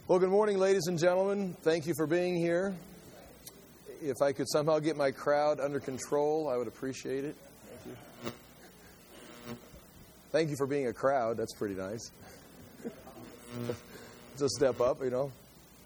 Well, good morning, ladies and gentlemen. Thank you for being here. If I could somehow get my crowd under control, I would appreciate it. Thank you. Thank you for being a crowd. That's pretty nice. It's a step up, you know.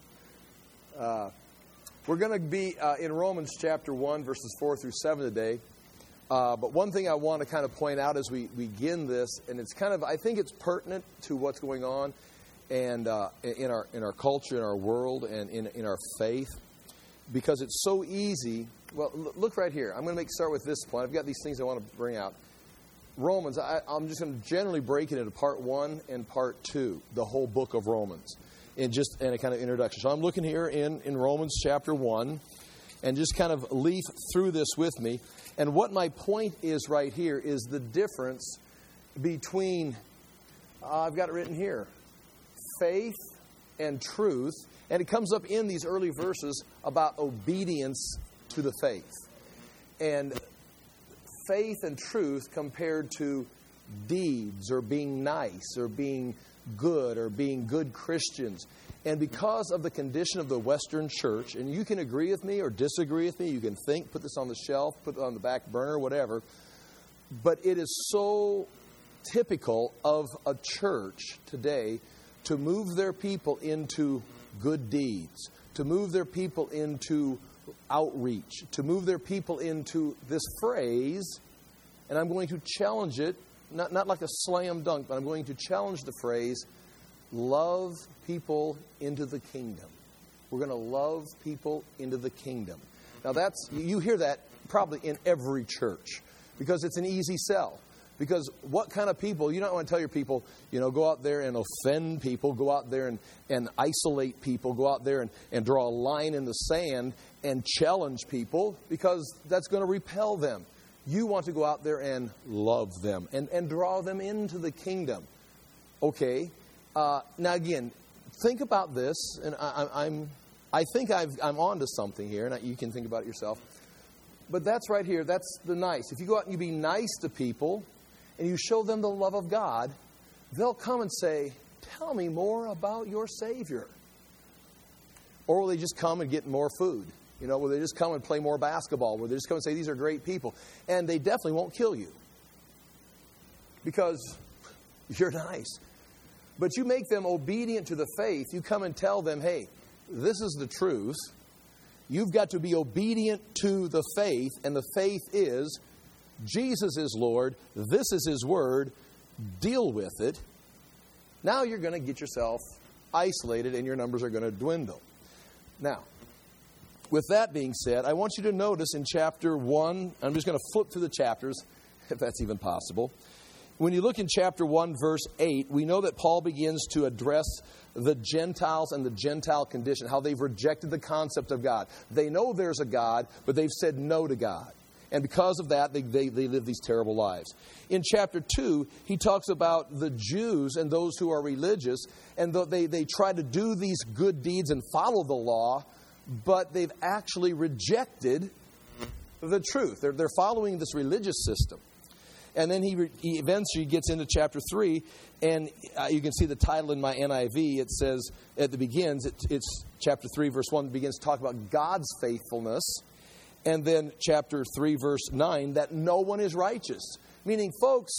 We're going to be in Romans chapter 1, verses 4 through 7 today. But one thing I want to kind of point out as we begin this, and it's kind of, I think it's pertinent to what's going on and in our culture, in our world, and in our faith, because it's so easy. Well, look right here. I'm going to start with this point. I've got these things I want to bring out. Romans, I'm just going to generally break it into part 1 and part 2, the whole book of Romans, in a kind of introduction. So I'm looking here in Romans chapter 1, and just kind of leaf through this with me. And what my point is right here is the difference between, I've got it written here, faith and truth. And it comes up in these early verses about obedience to the faith. And faith and truth compared to deeds or being nice or being good or being good Christians. And because of the condition of the Western church, and you can agree with me or disagree with me, you can think, put this on the shelf, put it on the back burner, whatever, but it is so typical of a church today to move their people into good deeds, to move their people into outreach, to move their people into this phrase, and I'm going to challenge it, not like a slam dunk, but I'm going to challenge the phrase, love people into the kingdom. We're going to love people into the kingdom. Now you hear that probably in every church because it's an easy sell. Because what kind of people, you don't want to tell your people, go out there and offend people, go out there and isolate people, go out there and draw a line in the sand and challenge people, because that's going to repel them. You want to go out there and love them and draw them into the kingdom. Okay. Now again, think about this, and I think I'm on to something here, and you can think about it yourself. But that's right here, that's the nice. If you go out and you be nice to people, and you show them the love of God, they'll come and say, tell me more about your Savior. Or will they just come and get more food? Will they just come and play more basketball? Will they just come and say, these are great people? And they definitely won't kill you. Because you're nice. But you make them obedient to the faith. You come and tell them, hey, this is the truth. You've got to be obedient to the faith. And the faith is, Jesus is Lord. This is His Word. Deal with it. Now you're going to get yourself isolated and your numbers are going to dwindle. Now, with that being said, I want you to notice in chapter 1, I'm just going to flip through the chapters, if that's even possible. When you look in chapter 1, verse 8, we know that Paul begins to address the Gentiles and the Gentile condition, how they've rejected the concept of God. They know there's a God, but they've said no to God. And because of that, they live these terrible lives. In chapter 2, he talks about the Jews and those who are religious, and they try to do these good deeds and follow the law, but they've actually rejected the truth. They're following this religious system. And then he eventually gets into chapter 3, and you can see the title in my NIV. It says, at the begins, it's chapter 3, verse 1, begins to talk about God's faithfulness. And then chapter 3, verse 9, that no one is righteous. Meaning, folks,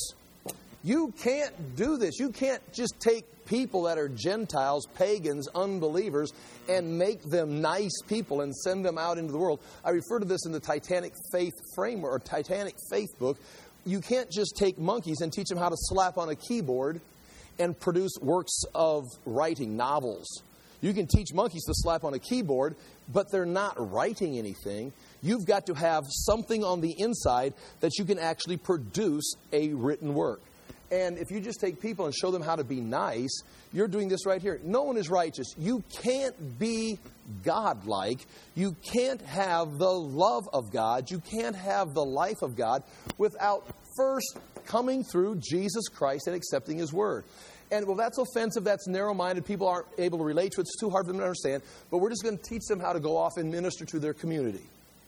you can't do this. You can't just take people that are Gentiles, pagans, unbelievers, and make them nice people and send them out into the world. I refer to this in the Titanic Faith Framework, or Titanic Faith book. You can't just take monkeys and teach them how to slap on a keyboard and produce works of writing, novels. You can teach monkeys to slap on a keyboard, but they're not writing anything. You've got to have something on the inside that you can actually produce a written work. And if you just take people and show them how to be nice, you're doing this right here. No one is righteous. You can't be godlike. You can't have the love of God. You can't have the life of God without first coming through Jesus Christ and accepting His Word. And, well, that's offensive, that's narrow-minded, people aren't able to relate to it, it's too hard for them to understand, but we're just going to teach them how to go off and minister to their community.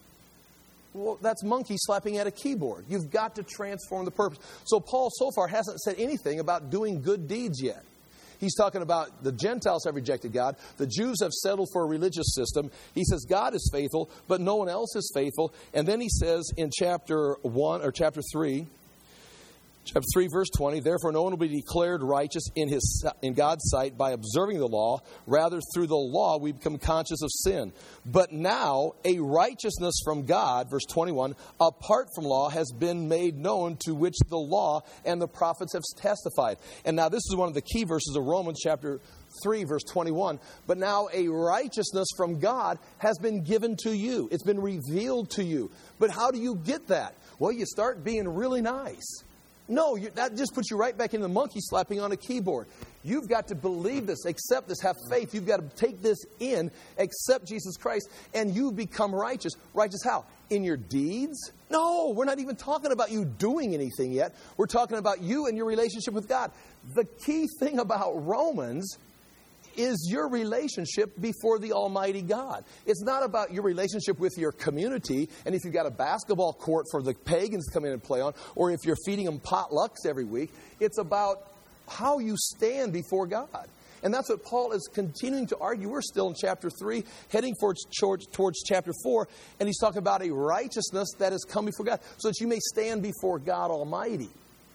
Well, that's monkey slapping at a keyboard. You've got to transform the purpose. So Paul so far hasn't said anything about doing good deeds yet. He's talking about the Gentiles have rejected God. The Jews have settled for a religious system. He says God is faithful, but no one else is faithful. And then he says in chapter 3, verse 20, therefore no one will be declared righteous in God's sight by observing the law. Rather, through the law we become conscious of sin. But now a righteousness from God, verse 21, apart from law has been made known, to which the law and the prophets have testified. And now this is one of the key verses of Romans chapter 3, verse 21. But now a righteousness from God has been given to you. It's been revealed to you. But how do you get that? Well, you start being really nice. No, that just puts you right back into the monkey slapping on a keyboard. You've got to believe this, accept this, have faith. You've got to take this in, accept Jesus Christ, and you become righteous. Righteous how? In your deeds? No, we're not even talking about you doing anything yet. We're talking about you and your relationship with God. The key thing about Romans is your relationship before the Almighty God. It's not about your relationship with your community, and if you've got a basketball court for the pagans to come in and play on, or if you're feeding them potlucks every week. It's about how you stand before God. And that's what Paul is continuing to argue. We're still in chapter 3, heading towards chapter 4, and he's talking about a righteousness that has come before God, so that you may stand before God Almighty.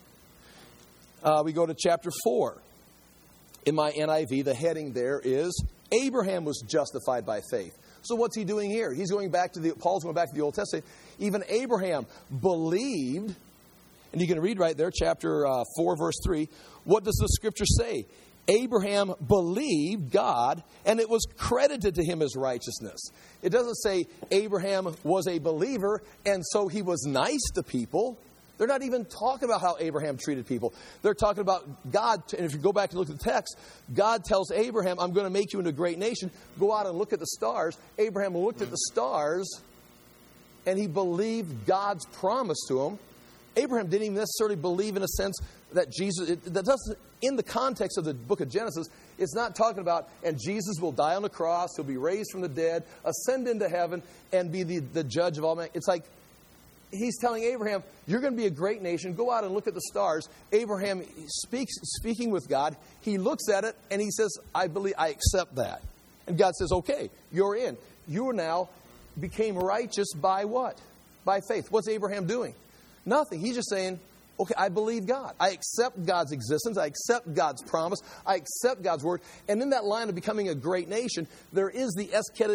We go to chapter 4. In my NIV, the heading there is, Abraham was justified by faith. So what's he doing here? Paul's going back to the Old Testament. Even Abraham believed, and you can read right there, chapter 4, verse 3. What does the scripture say? Abraham believed God, and it was credited to him as righteousness. It doesn't say Abraham was a believer, and so he was nice to people. They're not even talking about how Abraham treated people. They're talking about God. And if you go back and look at the text, God tells Abraham, I'm going to make you into a great nation. Go out and look at the stars. Abraham looked at the stars, and he believed God's promise to him. Abraham didn't even necessarily believe in a sense that Jesus, that doesn't, in the context of the book of Genesis, it's not talking about, and Jesus will die on the cross, he'll be raised from the dead, ascend into heaven, and be the judge of all men. It's like, he's telling Abraham, you're going to be a great nation. Go out and look at the stars. Abraham speaking with God. He looks at it and he says, I accept that. And God says, okay, you're in. You now became righteous by what? By faith. What's Abraham doing? Nothing. He's just saying, okay, I believe God. I accept God's existence. I accept God's promise. I accept God's word. And in that line of becoming a great nation, there is the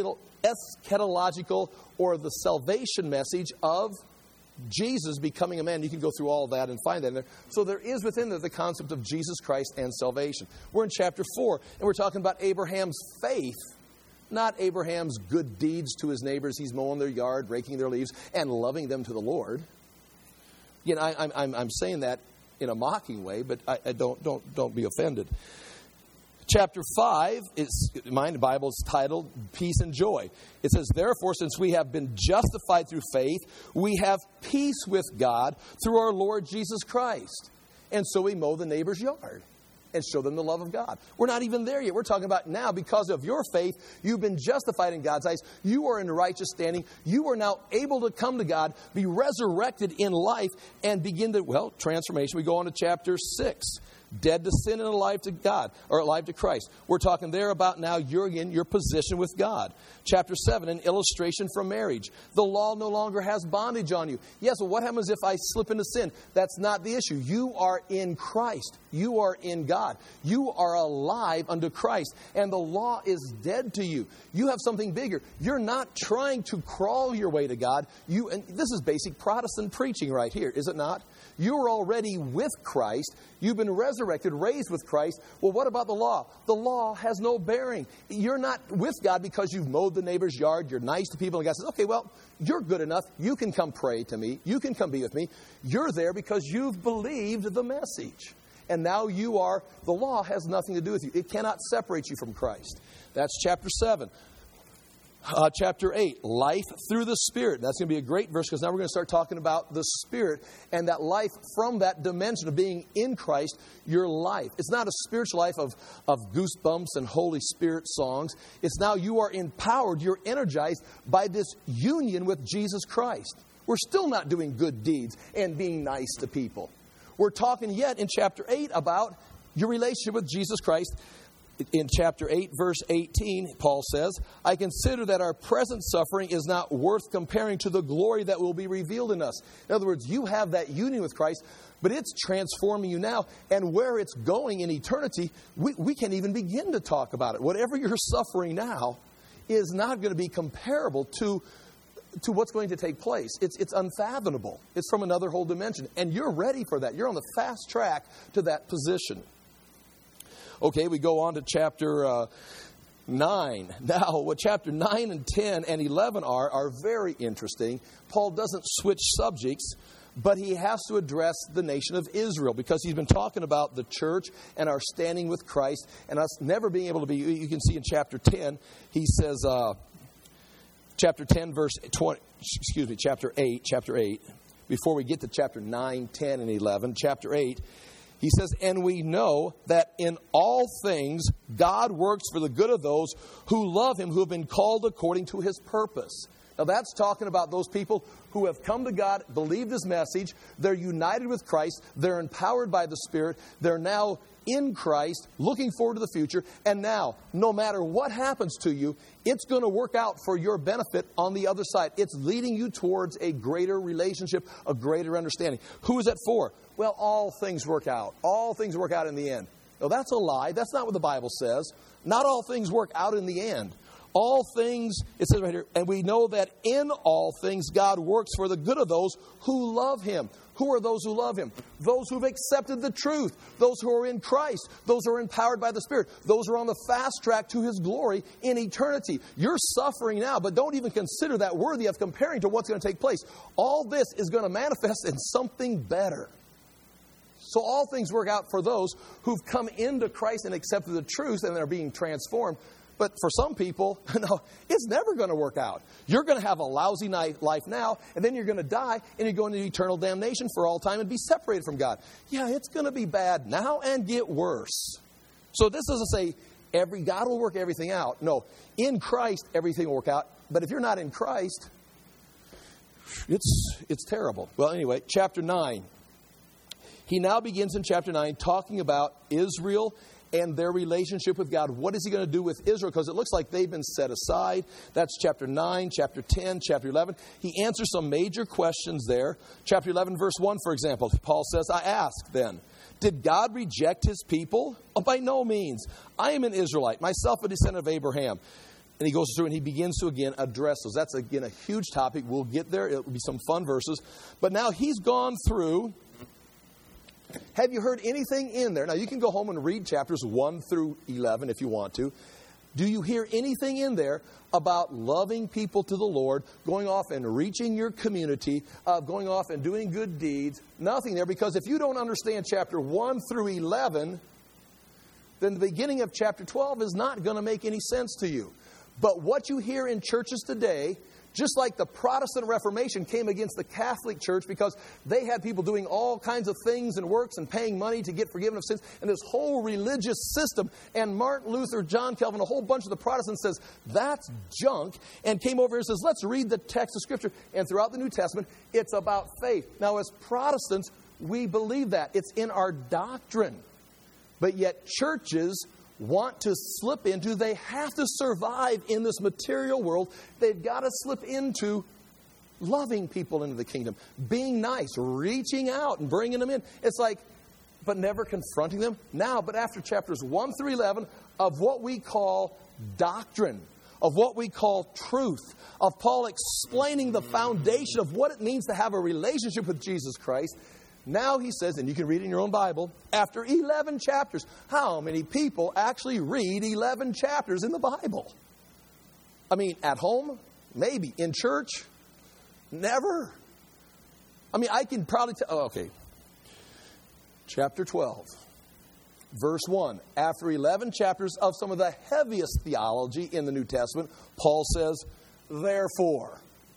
eschatological or the salvation message of Jesus becoming a man. You can go through all of that and find that in there. So there is within there the concept of Jesus Christ and salvation. We're in chapter 4, and we're talking about Abraham's faith, not Abraham's good deeds to his neighbors. He's mowing their yard, raking their leaves, and loving them to the Lord. You know, I'm saying that in a mocking way, but I don't be offended. Chapter 5, the Bible is titled Peace and Joy. It says, therefore, since we have been justified through faith, we have peace with God through our Lord Jesus Christ. And so we mow the neighbor's yard and show them the love of God. We're not even there yet. We're talking about now, because of your faith, you've been justified in God's eyes. You are in righteous standing. You are now able to come to God, be resurrected in life, and begin to, transformation. We go on to chapter 6. Dead to sin and alive to God, or alive to Christ. We're talking there about now you're in your position with God. Chapter 7, an illustration from marriage. The law no longer has bondage on you. Yes, well, what happens if I slip into sin? That's not the issue. You are in Christ. You are in God. You are alive unto Christ. And the law is dead to you. You have something bigger. You're not trying to crawl your way to God. And this is basic Protestant preaching right here, is it not? You're already with Christ. You've been resurrected, raised with Christ. Well, what about the law? The law has no bearing. You're not with God because you've mowed the neighbor's yard. You're nice to people. And God says, okay, well, you're good enough. You can come pray to me. You can come be with me. You're there because you've believed the message. And now you are, the law has nothing to do with you. It cannot separate you from Christ. That's chapter 7. Chapter 8, life through the Spirit. That's going to be a great verse, because now we're going to start talking about the Spirit and that life from that dimension of being in Christ, your life. It's not a spiritual life of goosebumps and Holy Spirit songs. It's now you are empowered, you're energized by this union with Jesus Christ. We're still not doing good deeds and being nice to people. We're talking yet in chapter 8 about your relationship with Jesus Christ. In chapter 8, verse 18, Paul says, I consider that our present suffering is not worth comparing to the glory that will be revealed in us. In other words, you have that union with Christ, but it's transforming you now. And where it's going in eternity, we can't even begin to talk about it. Whatever you're suffering now is not going to be comparable to what's going to take place. It's unfathomable. It's from another whole dimension. And you're ready for that. You're on the fast track to that position. Okay, we go on to chapter 9. Now, what chapter 9 and 10 and 11 are very interesting. Paul doesn't switch subjects, but he has to address the nation of Israel because he's been talking about the church and our standing with Christ and us never being able to be. You can see in chapter 10, he says, chapter 10, verse 20, chapter 8, before we get to chapter 9, 10, and 11, chapter 8, he says, and we know that in all things God works for the good of those who love Him, who have been called according to His purpose. Now that's talking about those people who have come to God, believed His message, they're united with Christ, they're empowered by the Spirit, they're now in Christ, looking forward to the future, and now, no matter what happens to you, it's going to work out for your benefit on the other side. It's leading you towards a greater relationship, a greater understanding. Who is that for? Well, all things work out. All things work out in the end. No, that's a lie. That's not what the Bible says. Not all things work out in the end. All things, it says right here, and we know that in all things God works for the good of those who love Him. Who are those who love Him? Those who've accepted the truth. Those who are in Christ. Those who are empowered by the Spirit. Those who are on the fast track to His glory in eternity. You're suffering now, but don't even consider that worthy of comparing to what's going to take place. All this is going to manifest in something better. So all things work out for those who've come into Christ and accepted the truth and are being transformed. But for some people, no, it's never going to work out. You're going to have a lousy life now, and then you're going to die, and you're going to eternal damnation for all time and be separated from God. Yeah, it's going to be bad now and get worse. So this doesn't say God will work everything out. No, in Christ, everything will work out. But if you're not in Christ, it's terrible. Well, anyway, chapter 9. He now begins in chapter 9 talking about Israel and their relationship with God. What is He going to do with Israel? Because it looks like they've been set aside. That's chapter 9, chapter 10, chapter 11. He answers some major questions there. Chapter 11, verse 1, for example, Paul says, I ask then, did God reject His people? Oh, by no means. I am an Israelite, myself a descendant of Abraham. And he goes through and he begins to again address those. That's again a huge topic. We'll get there. It'll be some fun verses. But now he's gone through. Have you heard anything in there? Now, you can go home and read chapters 1 through 11 if you want to. Do you hear anything in there about loving people to the Lord, going off and reaching your community, going off and doing good deeds? Nothing there, because if you don't understand chapter 1 through 11, then the beginning of chapter 12 is not going to make any sense to you. But what you hear in churches today, just like the Protestant Reformation came against the Catholic Church because they had people doing all kinds of things and works and paying money to get forgiven of sins, and this whole religious system, and Martin Luther, John Calvin, a whole bunch of the Protestants says, that's junk, and came over and says, let's read the text of Scripture. And throughout the New Testament, it's about faith. Now, as Protestants, we believe that. It's in our doctrine. But yet churches want to slip into, they have to survive in this material world. They've got to slip into loving people into the kingdom, being nice, reaching out and bringing them in. It's like, but never confronting them. Now, but after chapters 1 through 11 of what we call doctrine, of what we call truth, of Paul explaining the foundation of what it means to have a relationship with Jesus Christ, now he says, and you can read it in your own Bible, after 11 chapters, how many people actually read 11 chapters in the Bible? I mean, at home? Maybe. In church? Never. I mean, I can probably tell. Okay. Chapter 12, verse 1. After 11 chapters of some of the heaviest theology in the New Testament, Paul says, therefore,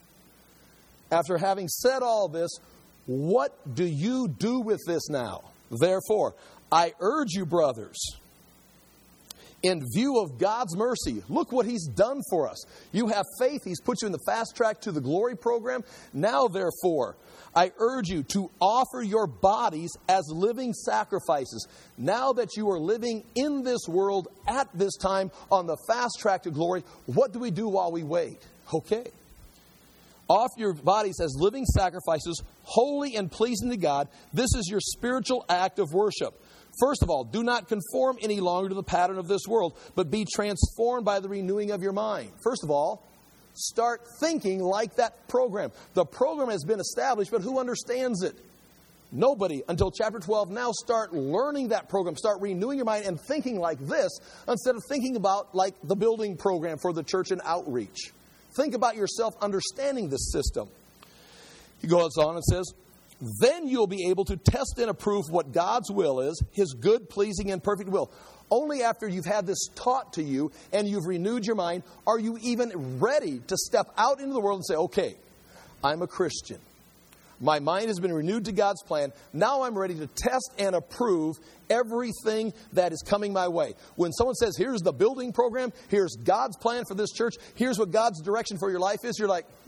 after having said all this, what do you do with this now? Therefore, I urge you, brothers, In view of God's mercy, look what He's done for us. You have faith. He's put you in the fast track to the glory program. Now, therefore, I urge you to offer your bodies as living sacrifices. Now that you are living in this world at this time on the fast track to glory, what do we do while we wait? Okay. Offer your bodies as living sacrifices, holy and pleasing to God. This is your spiritual act of worship. First of all, do not conform any longer to the pattern of this world, but be transformed by the renewing of your mind. First of all, start thinking like that program. The program has been established, but who understands it? Nobody until chapter 12. Now start learning that program. Start renewing your mind and thinking like this instead of thinking about like the building program for the church and outreach. Think about yourself understanding this system. He goes on and says, then you'll be able to test and approve what God's will is, His good, pleasing, and perfect will. Only after you've had this taught to you and you've renewed your mind are you even ready to step out into the world and say, okay, I'm a Christian. My mind has been renewed to God's plan. Now I'm ready to test and approve everything that is coming my way. When someone says, here's the building program, here's God's plan for this church, here's what God's direction for your life is, you're like,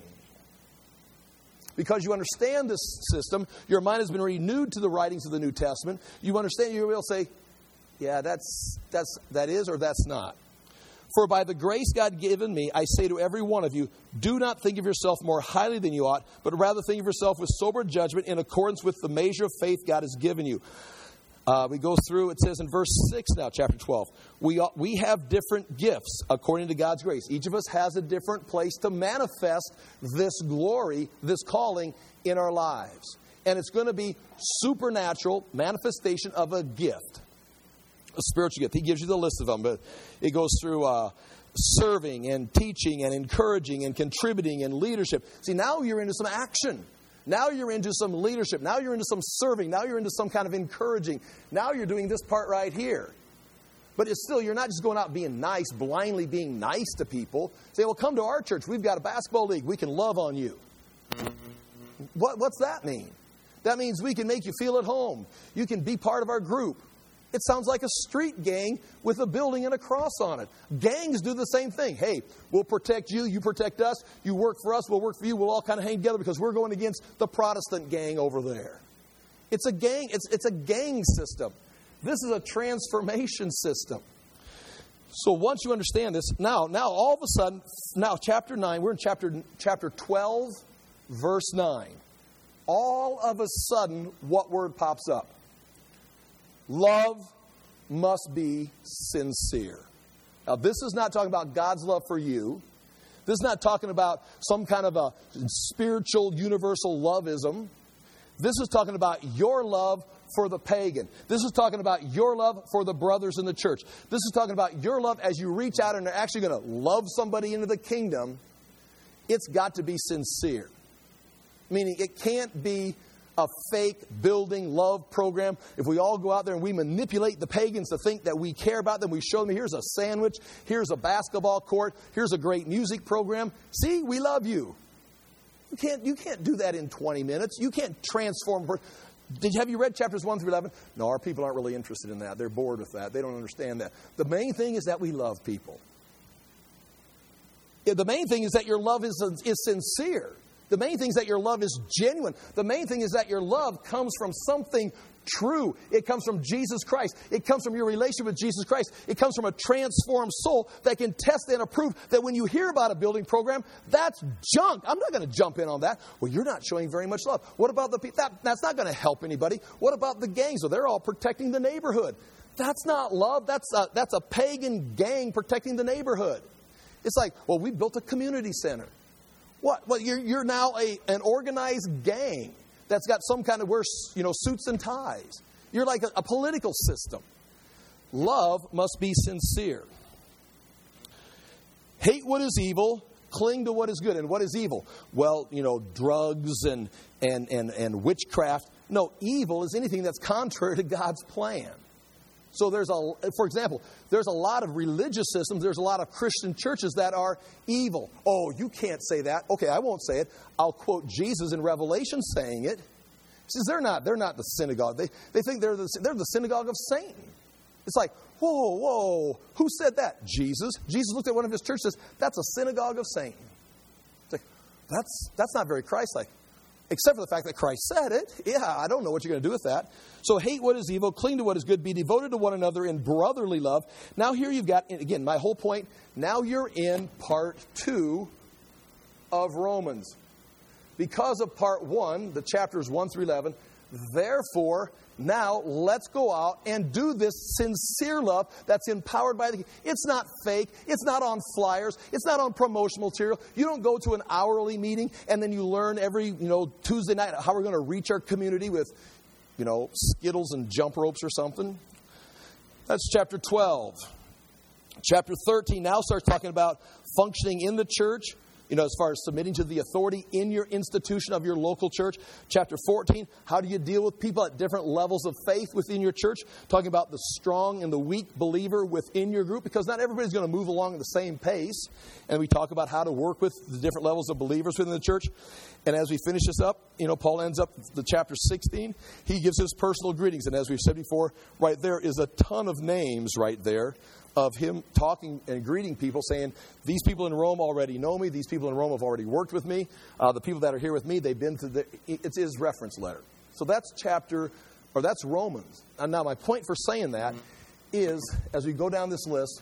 Because you understand this system, your mind has been renewed to the writings of the New Testament. You understand, you will say, yeah, that is or that's not. For by the grace God given me, I say to every one of you, do not think of yourself more highly than you ought, but rather think of yourself with sober judgment in accordance with the measure of faith God has given you. We go through, it says in verse 6 now, chapter 12, we have different gifts according to God's grace. Each of us has a different place to manifest this glory, this calling in our lives. And it's going to be supernatural manifestation of a gift, a spiritual gift. He gives you the list of them, but it goes through serving and teaching and encouraging and contributing and leadership. See, now you're into some action. Now you're into some leadership. Now you're into some serving. Now you're into some kind of encouraging. Now you're doing this part right here. But it's still, you're not just going out being nice, blindly being nice to people. Say, well, come to our church. We've got a basketball league. We can love on you. What's that mean? That means we can make you feel at home. You can be part of our group. It sounds like a street gang with a building and a cross on it. Gangs do the same thing. Hey, we'll protect you. You protect us. You work for us. We'll work for you. We'll all kind of hang together because we're going against the Protestant gang over there. It's a gang. It's a gang system. This is a transformation system. So once you understand this, now all of a sudden, now chapter 9, we're in chapter 12, verse 9. All of a sudden, what word pops up? Love must be sincere. Now, this is not talking about God's love for you. This is not talking about some kind of a spiritual, universal loveism. This is talking about your love for the pagan. This is talking about your love for the brothers in the church. This is talking about your love as you reach out and are actually going to love somebody into the kingdom. It's got to be sincere. Meaning it can't be a fake building love program. If we all go out there and we manipulate the pagans to think that we care about them, we show them here's a sandwich, here's a basketball court, here's a great music program. See, we love you. You can't do that in 20 minutes. You can't transform. Have you read chapters 1 through 11? No, our people aren't really interested in that. They're bored with that. They don't understand that. The main thing is that we love people. The main thing is that your love is sincere. The main thing is that your love is genuine. The main thing is that your love comes from something true. It comes from Jesus Christ. It comes from your relationship with Jesus Christ. It comes from a transformed soul that can test and approve that when you hear about a building program, that's junk. I'm not going to jump in on that. Well, you're not showing very much love. What about the people? That's not going to help anybody. What about the gangs? Well, they're all protecting the neighborhood. That's not love. That's a pagan gang protecting the neighborhood. It's like, well, we built a community center. What? Well, you're now an organized gang that's got some kind of suits and ties. You're like a political system. Love must be sincere. Hate what is evil, cling to what is good. And what is evil? Well, drugs and witchcraft. No, evil is anything that's contrary to God's plan. So for example, there's a lot of religious systems, there's a lot of Christian churches that are evil. Oh, you can't say that. Okay, I won't say it. I'll quote Jesus in Revelation saying it. He says they're not the synagogue. They think they're the synagogue of Satan. It's like, Whoa, who said that? Jesus. Jesus looked at one of his churches and says, that's a synagogue of Satan. It's like, that's not very Christ-like. Except for the fact that Christ said it. Yeah, I don't know what you're going to do with that. So hate what is evil, cling to what is good, be devoted to one another in brotherly love. Now here you've got, again, my whole point, now you're in part 2 of Romans. Because of part 1, the chapters 1 through 11, therefore, now let's go out and do this sincere love that's empowered by the King. It's not fake. It's not on flyers. It's not on promotional material. You don't go to an hourly meeting and then you learn every, Tuesday night how we're going to reach our community with, Skittles and jump ropes or something. That's chapter 12. Chapter 13 now starts talking about functioning in the church. As far as submitting to the authority in your institution of your local church. Chapter 14, how do you deal with people at different levels of faith within your church? Talking about the strong and the weak believer within your group, because not everybody's going to move along at the same pace. And we talk about how to work with the different levels of believers within the church. And as we finish this up, Paul ends up the chapter 16. He gives his personal greetings. And as we've said before, right there is a ton of names right there of him talking and greeting people, saying, these people in Rome already know me. These people in Rome have already worked with me. The people that are here with me, they've been to it's his reference letter. So that's that's Romans. And now my point for saying that is, as we go down this list,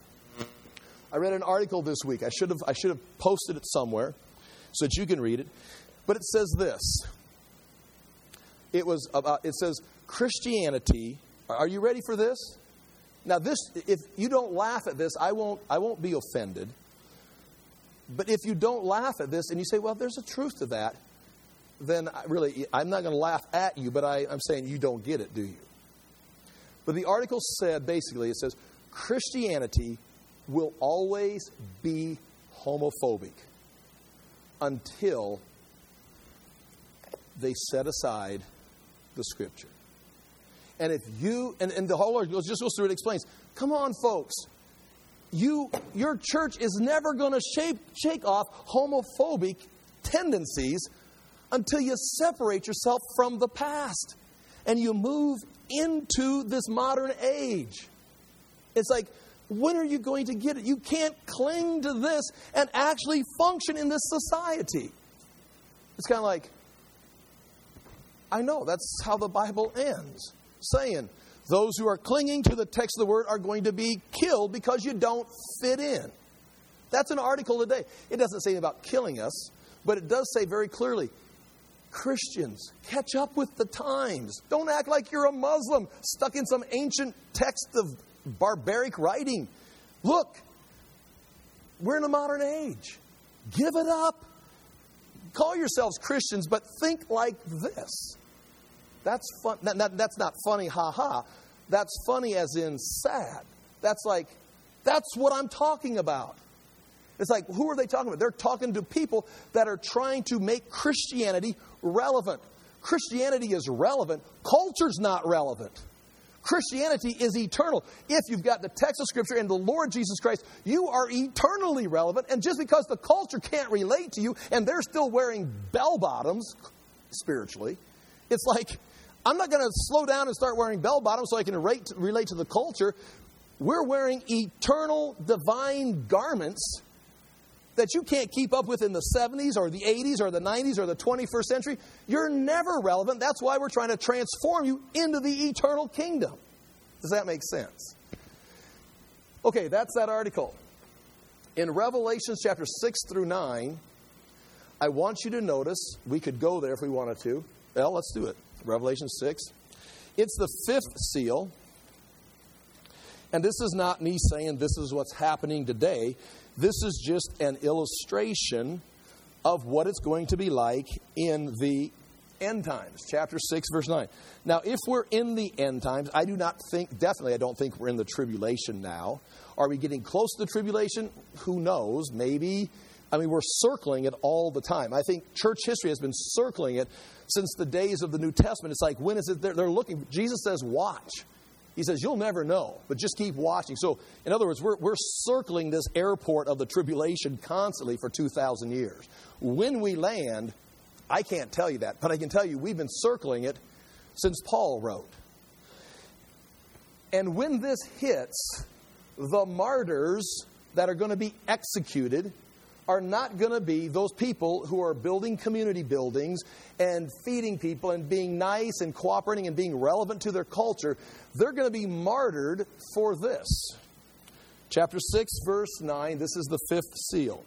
I read an article this week. I should have posted it somewhere so that you can read it. But it says this. It says Christianity. Are you ready for this? Now, if you don't laugh at this, I won't be offended. But if you don't laugh at this and you say, well, there's a truth to that, then I'm not going to laugh at you, but I'm saying you don't get it, do you? But the article said, basically, it says, Christianity will always be homophobic until they set aside the Scripture. And if and the whole article just goes through it, explains, come on, folks, your church is never going to shake off homophobic tendencies until you separate yourself from the past and you move into this modern age. It's like, when are you going to get it? You can't cling to this and actually function in this society. It's kind of like, I know, that's how the Bible ends. Saying, those who are clinging to the text of the Word are going to be killed because you don't fit in. That's an article today. It doesn't say about killing us, but it does say very clearly, Christians, catch up with the times. Don't act like you're a Muslim stuck in some ancient text of barbaric writing. Look, we're in a modern age. Give it up. Call yourselves Christians, but think like this. That's fun. That's not funny, ha-ha. That's funny as in sad. That's what I'm talking about. It's like, who are they talking about? They're talking to people that are trying to make Christianity relevant. Christianity is relevant. Culture's not relevant. Christianity is eternal. If you've got the text of Scripture and the Lord Jesus Christ, you are eternally relevant. And just because the culture can't relate to you and they're still wearing bell-bottoms, spiritually, it's like, I'm not going to slow down and start wearing bell-bottoms so I can relate to the culture. We're wearing eternal, divine garments that you can't keep up with in the 70s or the 80s or the 90s or the 21st century. You're never relevant. That's why we're trying to transform you into the eternal kingdom. Does that make sense? Okay, that's that article. In Revelation chapter 6 through 9, I want you to notice, we could go there if we wanted to. Well, let's do it. Revelation 6. It's the 5th seal. And this is not me saying this is what's happening today. This is just an illustration of what it's going to be like in the end times. Chapter 6, verse 9. Now, if we're in the end times, I don't think we're in the tribulation now. Are we getting close to the tribulation? Who knows? Maybe. We're circling it all the time. I think church history has been circling it since the days of the New Testament. It's like, when is it? They're looking. Jesus says, watch. He says, you'll never know, but just keep watching. So, in other words, we're circling this airport of the tribulation constantly for 2,000 years. When we land, I can't tell you that, but I can tell you we've been circling it since Paul wrote. And when this hits, the martyrs that are going to be executed are not going to be those people who are building community buildings and feeding people and being nice and cooperating and being relevant to their culture. They're going to be martyred for this. Chapter 6, verse 9, this is the fifth seal.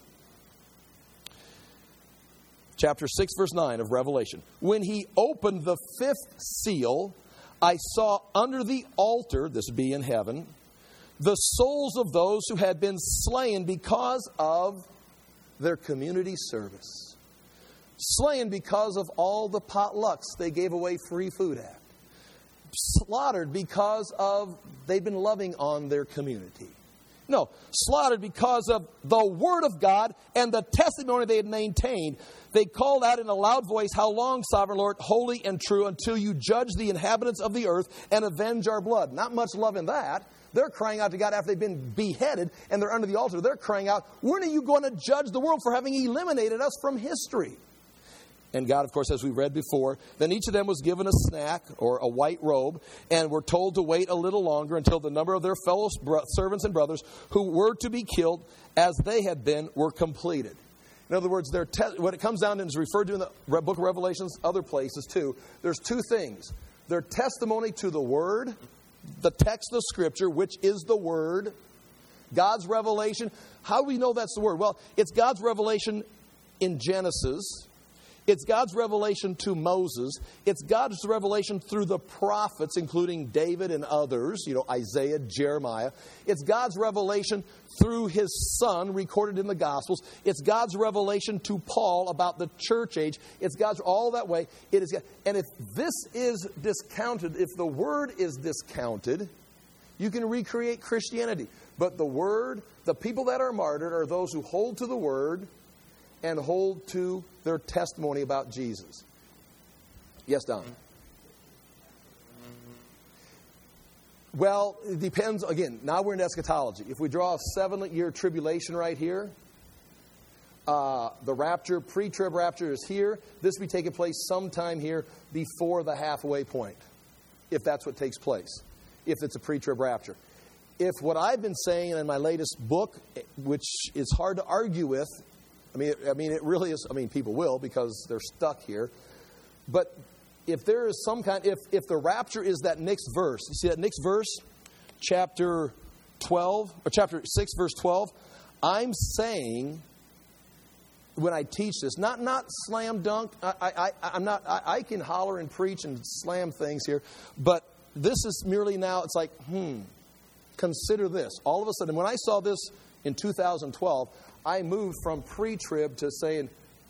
Chapter 6, verse 9 of Revelation. When he opened the fifth seal, I saw under the altar, this would be in heaven, the souls of those who had been slain because of their community service. Slain because of all the potlucks they gave away free food at. Slaughtered because of they've been loving on their community. No, slaughtered because of the Word of God and the testimony they had maintained. They called out in a loud voice, "How long, Sovereign Lord, holy and true, until you judge the inhabitants of the earth and avenge our blood?" Not much love in that. They're crying out to God after they've been beheaded and they're under the altar. They're crying out, "When are you going to judge the world for having eliminated us from history?" And God, of course, as we read before, then each of them was given a snack or a white robe and were told to wait a little longer until the number of their fellow servants and brothers who were to be killed as they had been were completed. In other words, what it comes down to is referred to in the book of Revelations, other places too. There's two things. Their testimony to the Word, the text of Scripture, which is the Word, God's revelation. How do we know that's the Word? Well, it's God's revelation in Genesis. It's God's revelation to Moses. It's God's revelation through the prophets, including David and others, Isaiah, Jeremiah. It's God's revelation through His Son, recorded in the Gospels. It's God's revelation to Paul about the church age. It's God's, all that way. It is. And if this is discounted, if the Word is discounted, you can recreate Christianity. But the Word, the people that are martyred are those who hold to the Word and hold to their testimony about Jesus. Yes, Don? Well, it depends. Again, now we're in eschatology. If we draw a 7-year tribulation right here, the rapture, pre-trib rapture is here. This will be taking place sometime here before the halfway point, if that's what takes place, if it's a pre-trib rapture. If what I've been saying in my latest book, which is hard to argue with, I mean, it really is. I mean, people will because they're stuck here. But if there is some kind, if the rapture is that next verse, you see that next verse, chapter 12 or chapter 6, verse 12. I'm saying when I teach this, not slam dunk. I'm not. I can holler and preach and slam things here, but this is merely now. It's like, consider this. All of a sudden, when I saw this in 2012. I moved from pre-trib to saying,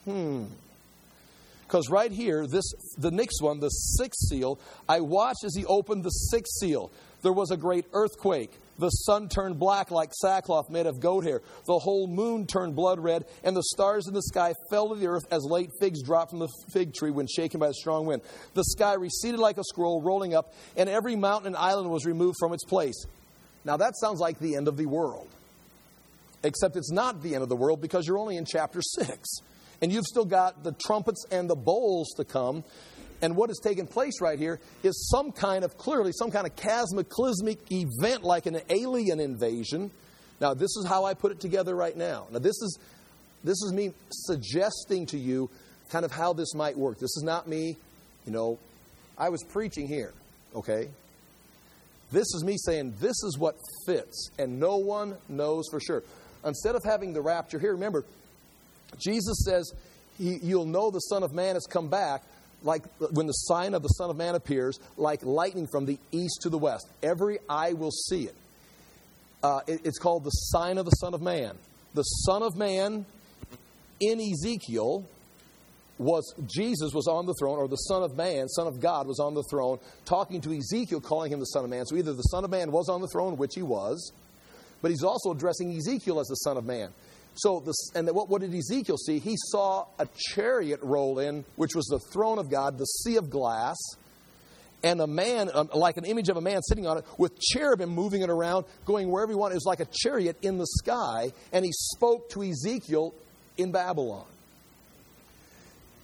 Because right here, the next one, the sixth seal, I watched as he opened the sixth seal. There was a great earthquake. The sun turned black like sackcloth made of goat hair. The whole moon turned blood red, and the stars in the sky fell to the earth as late figs drop from the fig tree when shaken by a strong wind. The sky receded like a scroll rolling up, and every mountain and island was removed from its place. Now that sounds like the end of the world. Except it's not the end of the world because you're only in chapter 6. And you've still got the trumpets and the bowls to come. And what is taking place right here is clearly some kind of cataclysmic event like an alien invasion. Now, this is how I put it together right now. Now, this is me suggesting to you kind of how this might work. This is not me, I was preaching here, okay? This is me saying this is what fits, and no one knows for sure. Instead of having the rapture here, remember, Jesus says you'll know the Son of Man has come back like when the sign of the Son of Man appears, like lightning from the east to the west. Every eye will see it. It's called the sign of the Son of Man. The Son of Man in Ezekiel Jesus was on the throne, or the Son of Man, Son of God, was on the throne, talking to Ezekiel, calling him the Son of Man. So either the Son of Man was on the throne, which he was, but he's also addressing Ezekiel as the Son of Man. So, what did Ezekiel see? He saw a chariot roll in, which was the throne of God, the sea of glass, and a man, like an image of a man sitting on it, with cherubim moving it around, going wherever he wanted. It was like a chariot in the sky, and he spoke to Ezekiel in Babylon.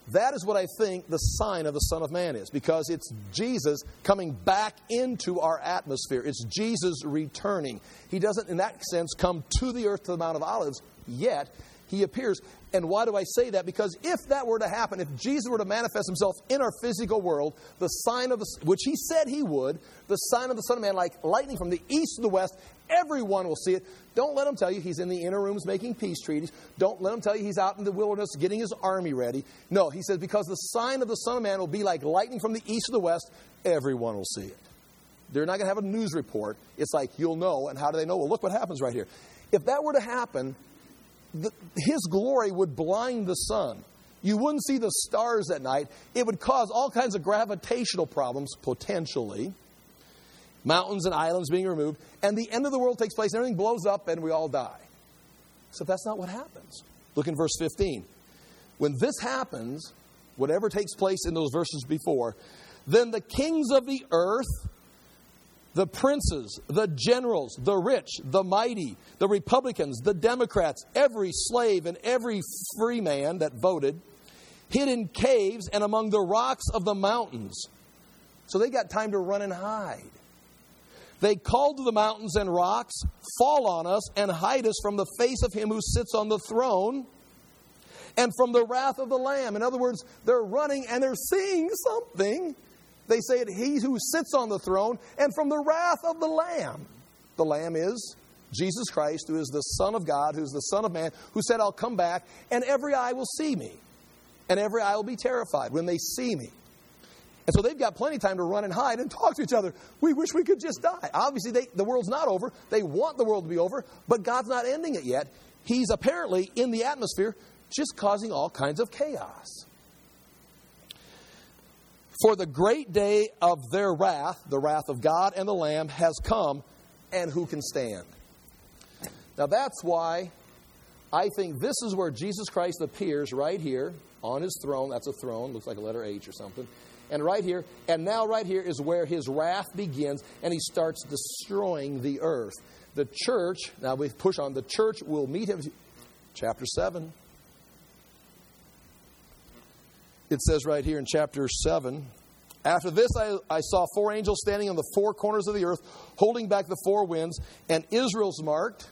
That is what I think the sign of the Son of Man is, because it's Jesus coming back into our atmosphere. It's Jesus returning. He doesn't, in that sense, come to the earth, to the Mount of Olives, yet he appears. And why do I say that? Because if that were to happen, if Jesus were to manifest himself in our physical world, the sign of which he said he would, the sign of the Son of Man, like lightning from the east to the west, everyone will see it. Don't let him tell you he's in the inner rooms making peace treaties. Don't let him tell you he's out in the wilderness getting his army ready. No, he says, because the sign of the Son of Man will be like lightning from the east to the west, everyone will see it. They're not going to have a news report. It's like, you'll know. And how do they know? Well, look what happens right here. If that were to happen, his glory would blind the sun. You wouldn't see the stars at night. It would cause all kinds of gravitational problems, potentially. Mountains and islands being removed. And the end of the world takes place. And everything blows up and we all die. So that's not what happens. Look in verse 15. When this happens, whatever takes place in those verses before, then the kings of the earth, the princes, the generals, the rich, the mighty, the Republicans, the Democrats, every slave and every free man that voted, hid in caves and among the rocks of the mountains. So they got time to run and hide. They called to the mountains and rocks, fall on us and hide us from the face of him who sits on the throne and from the wrath of the Lamb. In other words, they're running and they're seeing something. They say it, he who sits on the throne and from the wrath of the Lamb. The Lamb is Jesus Christ, who is the Son of God, who is the Son of Man, who said, I'll come back and every eye will see me. And every eye will be terrified when they see me. And so they've got plenty of time to run and hide and talk to each other. We wish we could just die. Obviously, the world's not over. They want the world to be over, but God's not ending it yet. He's apparently in the atmosphere just causing all kinds of chaos. For the great day of their wrath, the wrath of God and the Lamb, has come, and who can stand? Now that's why I think this is where Jesus Christ appears right here on his throne. That's a throne, looks like a letter H or something. And right here, and now right here is where his wrath begins, and he starts destroying the earth. The church, now we push on, the church will meet him. Chapter 7. It says right here in chapter 7, after this I saw 4 angels standing on the 4 corners of the earth, holding back the 4 winds, and Israel's marked.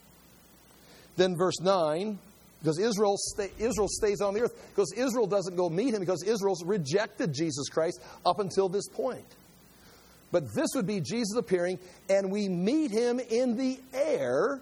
Then verse 9, because Israel stays on the earth, because Israel doesn't go meet him, because Israel's rejected Jesus Christ up until this point. But this would be Jesus appearing, and we meet him in the air.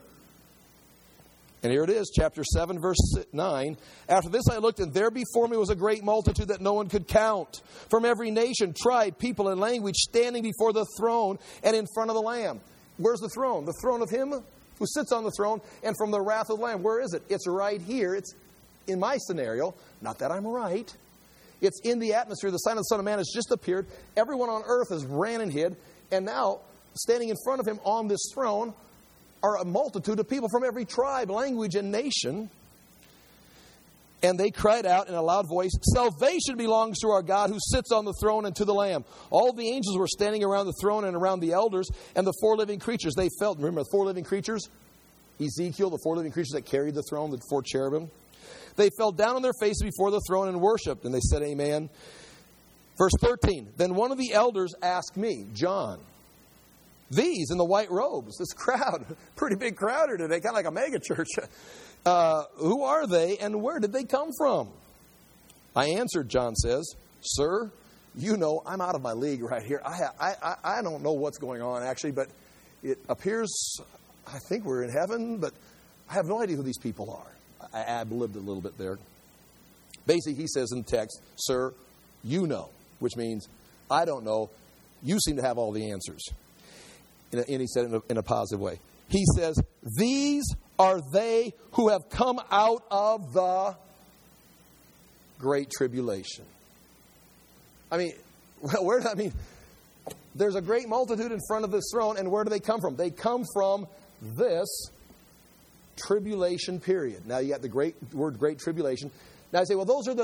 And here it is, chapter 7, verse 9. After this I looked, and there before me was a great multitude that no one could count, from every nation, tribe, people, and language, standing before the throne and in front of the Lamb. Where's the throne? The throne of him who sits on the throne, and from the wrath of the Lamb. Where is it? It's right here. It's in my scenario. Not that I'm right. It's in the atmosphere. The sign of the Son of Man has just appeared. Everyone on earth has ran and hid. And now, standing in front of him on this throne are a multitude of people from every tribe, language, and nation. And they cried out in a loud voice, salvation belongs to our God who sits on the throne and to the Lamb. All the angels were standing around the throne and around the elders and the 4 living creatures. They felt, remember the 4 living creatures? Ezekiel, the 4 living creatures that carried the throne, the 4 cherubim. They fell down on their faces before the throne and worshipped. And they said, Amen. Verse 13, then one of the elders asked me, John, these in the white robes, this crowd, pretty big crowd here today, kind of like a mega church. Who are they and where did they come from? I answered, John says, Sir, you know, I'm out of my league right here. I don't know what's going on actually, but it appears, I think we're in heaven, but I have no idea who these people are. I ad-libbed a little bit there. Basically, he says in the text, Sir, you know, which means I don't know. You seem to have all the answers. And he said it in a positive way. He says, these are they who have come out of the great tribulation. I mean, there's a great multitude in front of this throne, and where do they come from? They come from this tribulation period. Now you got the word great tribulation. Now I say, well, those are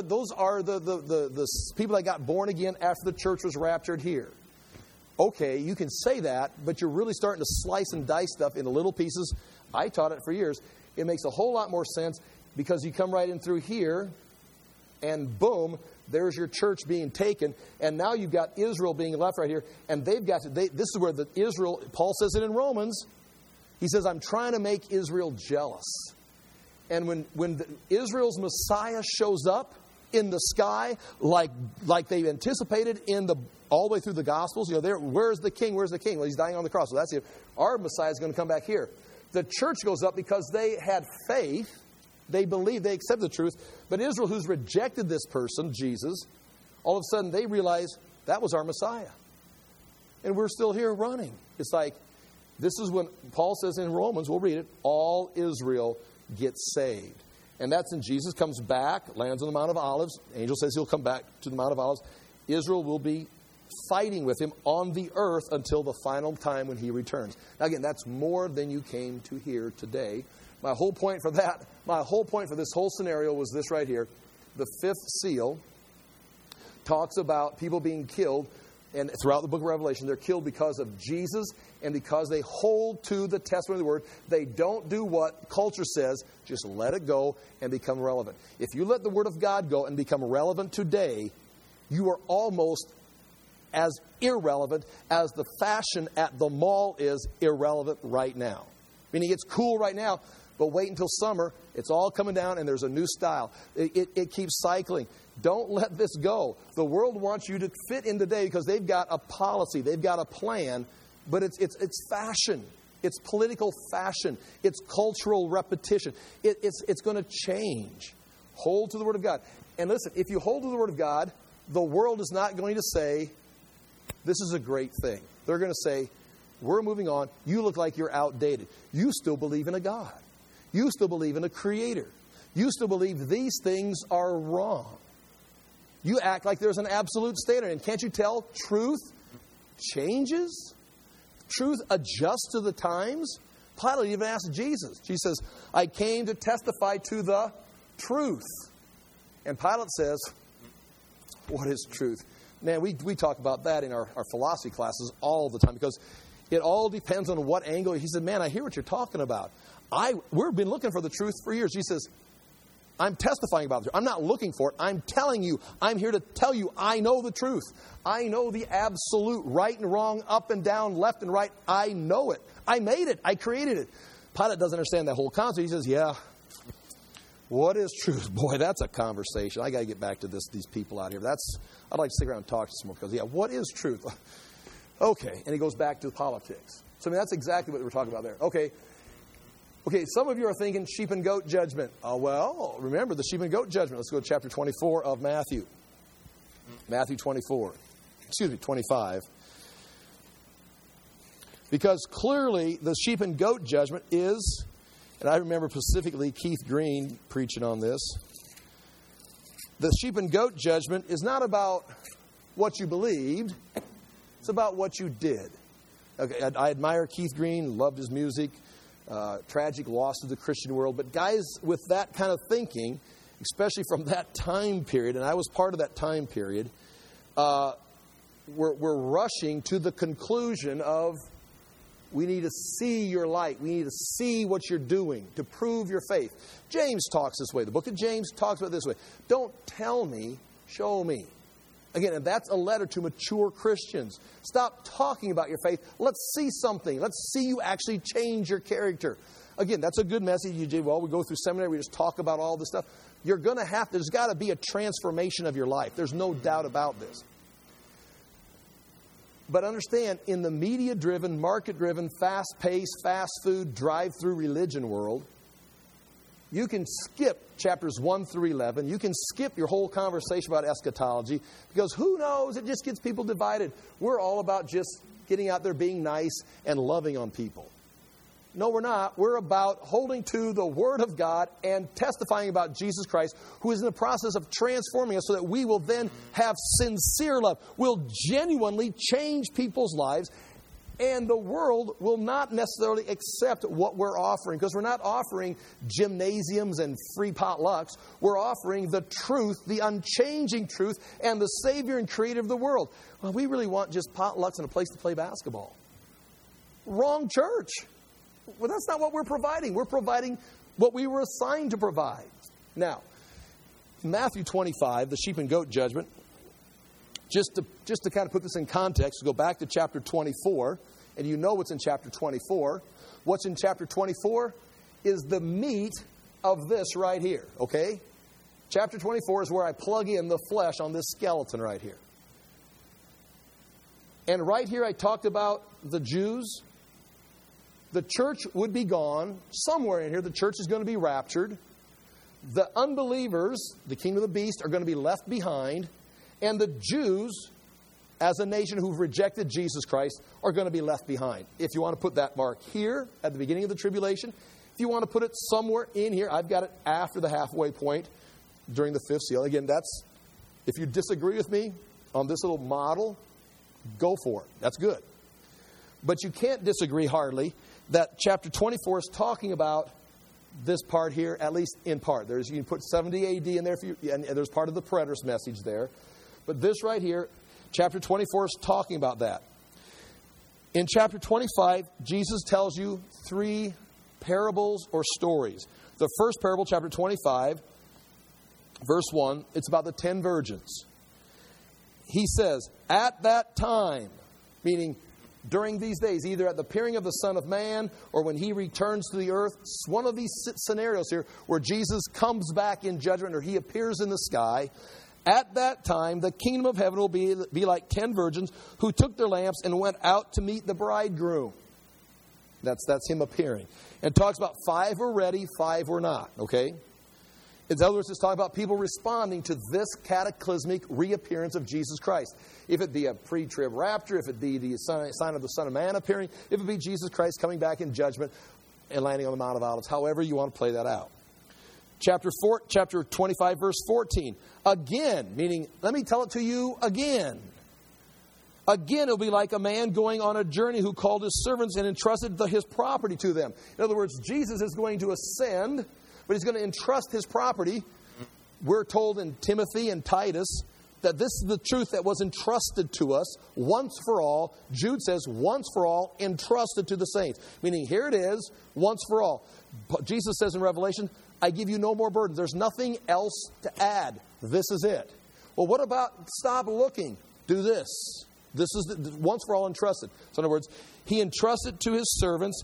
the people that got born again after the church was raptured here. Okay, you can say that, but you're really starting to slice and dice stuff into little pieces. I taught it for years. It makes a whole lot more sense because you come right in through here, And boom, there's your church being taken. And now you've got Israel being left right here. And they've got to, this is where Israel, Paul says it in Romans. He says, I'm trying to make Israel jealous. And when Israel's Messiah shows up in the sky, like they anticipated all the way through the Gospels, where's the king? Where's the king? Well, he's dying on the cross. So that's it. Our Messiah is going to come back here. The church goes up because they had faith. They believed, they accepted the truth. But Israel, who's rejected this person, Jesus, all of a sudden they realize that was our Messiah. And we're still here running. It's like, this is when Paul says in Romans, we'll read it, all Israel gets saved. And that's when Jesus comes back, lands on the Mount of Olives. The angel says he'll come back to the Mount of Olives. Israel will be fighting with him on the earth until the final time when he returns. Now again, that's more than you came to hear today. My whole point for this whole scenario was this right here. The fifth seal talks about people being killed, and throughout the book of Revelation, they're killed because of Jesus and because they hold to the testimony of the word. They don't do what culture says, just let it go and become relevant. If you let the word of God go and become relevant today, you are almost as irrelevant as the fashion at the mall is irrelevant right now. Meaning it's cool right now, but wait until summer. It's all coming down and there's a new style. It keeps cycling. Don't let this go. The world wants you to fit in today because they've got a policy. They've got a plan. But it's fashion. It's political fashion. It's cultural repetition. It's going to change. Hold to the Word of God. And listen, if you hold to the Word of God, the world is not going to say, this is a great thing. They're going to say, we're moving on. You look like you're outdated. You still believe in a God. You still believe in a creator. You still believe these things are wrong. You act like there's an absolute standard. And can't you tell truth changes? Truth adjusts to the times. Pilate even asked Jesus. Jesus says, I came to testify to the truth. And Pilate says, what is truth? Man, we talk about that in our philosophy classes all the time because it all depends on what angle. He said, man, I hear what you're talking about. We've been looking for the truth for years. He says, I'm testifying about the truth. I'm not looking for it. I'm telling you. I'm here to tell you I know the truth. I know the absolute right and wrong, up and down, left and right. I know it. I made it. I created it. Pilate doesn't understand that whole concept. He says, yeah, what is truth? Boy, that's a conversation. I got to get back to these people out here. I'd like to stick around and talk to some more because, what is truth? Okay, and he goes back to politics. So, that's exactly what we're talking about there. Okay, some of you are thinking sheep and goat judgment. Well, remember the sheep and goat judgment. Let's go to chapter 24 of Matthew. Matthew 25. Because clearly the sheep and goat judgment is, and I remember specifically Keith Green preaching on this, the sheep and goat judgment is not about what you believed, it's about what you did. Okay, I admire Keith Green, loved his music. Tragic loss to the Christian world. But guys with that kind of thinking, especially from that time period, and I was part of that time period, we're rushing to the conclusion of we need to see your light. We need to see what you're doing to prove your faith. James talks this way. The book of James talks about it this way. Don't tell me, show me. Again, and that's a letter to mature Christians. Stop talking about your faith. Let's see something. Let's see you actually change your character. Again, that's a good message. We go through seminary, we just talk about all this stuff. There's got to be a transformation of your life. There's no doubt about this. But understand, in the media-driven, market-driven, fast-paced, fast food, drive-through religion world, you can skip chapters 1 through 11. You can skip your whole conversation about eschatology because who knows? It just gets people divided. We're all about just getting out there, being nice, and loving on people. No, we're not. We're about holding to the Word of God and testifying about Jesus Christ, who is in the process of transforming us so that we will then have sincere love. We'll genuinely change people's lives. And the world will not necessarily accept what we're offering because we're not offering gymnasiums and free potlucks. We're offering the truth, the unchanging truth, and the Savior and Creator of the world. Well, we really want just potlucks and a place to play basketball. Wrong church. Well, that's not what we're providing. We're providing what we were assigned to provide. Now, Matthew 25, the sheep and goat judgment, just to kind of put this in context, go back to chapter 24, and you know what's in chapter 24. What's in chapter 24 is the meat of this right here, okay? Chapter 24 is where I plug in the flesh on this skeleton right here. And right here I talked about the Jews. The church would be gone. Somewhere in here the church is going to be raptured. The unbelievers, the kingdom of the beast, are going to be left behind. And the Jews, as a nation who've rejected Jesus Christ, are going to be left behind. If you want to put that mark here at the beginning of the tribulation, if you want to put it somewhere in here, I've got it after the halfway point during the fifth seal. Again, if you disagree with me on this little model, go for it. That's good. But you can't disagree hardly that chapter 24 is talking about this part here, at least in part. You can put 70 AD in there, and there's part of the preterist message there. But this right here, chapter 24 is talking about that. In chapter 25, Jesus tells you 3 parables or stories. The first parable, chapter 25, verse 1, it's about the 10 virgins. He says, at that time, meaning during these days, either at the appearing of the Son of Man or when He returns to the earth, one of these scenarios here where Jesus comes back in judgment or He appears in the sky, at that time the kingdom of heaven will be like 10 virgins who took their lamps and went out to meet the bridegroom. That's Him appearing. And talks about 5 were ready, 5 were not. Okay? In other words, it's talking about people responding to this cataclysmic reappearance of Jesus Christ. If it be a pre-trib rapture, if it be the sign of the Son of Man appearing, if it be Jesus Christ coming back in judgment and landing on the Mount of Olives, however you want to play that out. Chapter 25, verse 14. Again, meaning, let me tell it to you again. Again, it'll be like a man going on a journey who called his servants and entrusted his property to them. In other words, Jesus is going to ascend, but He's going to entrust His property. We're told in Timothy and Titus that this is the truth that was entrusted to us once for all. Jude says, once for all, entrusted to the saints. Meaning, here it is, once for all. Jesus says in Revelation, I give you no more burdens. There's nothing else to add. This is it. Well, what about stop looking? Do this. This is once for all entrusted. So in other words, He entrusted to His servants.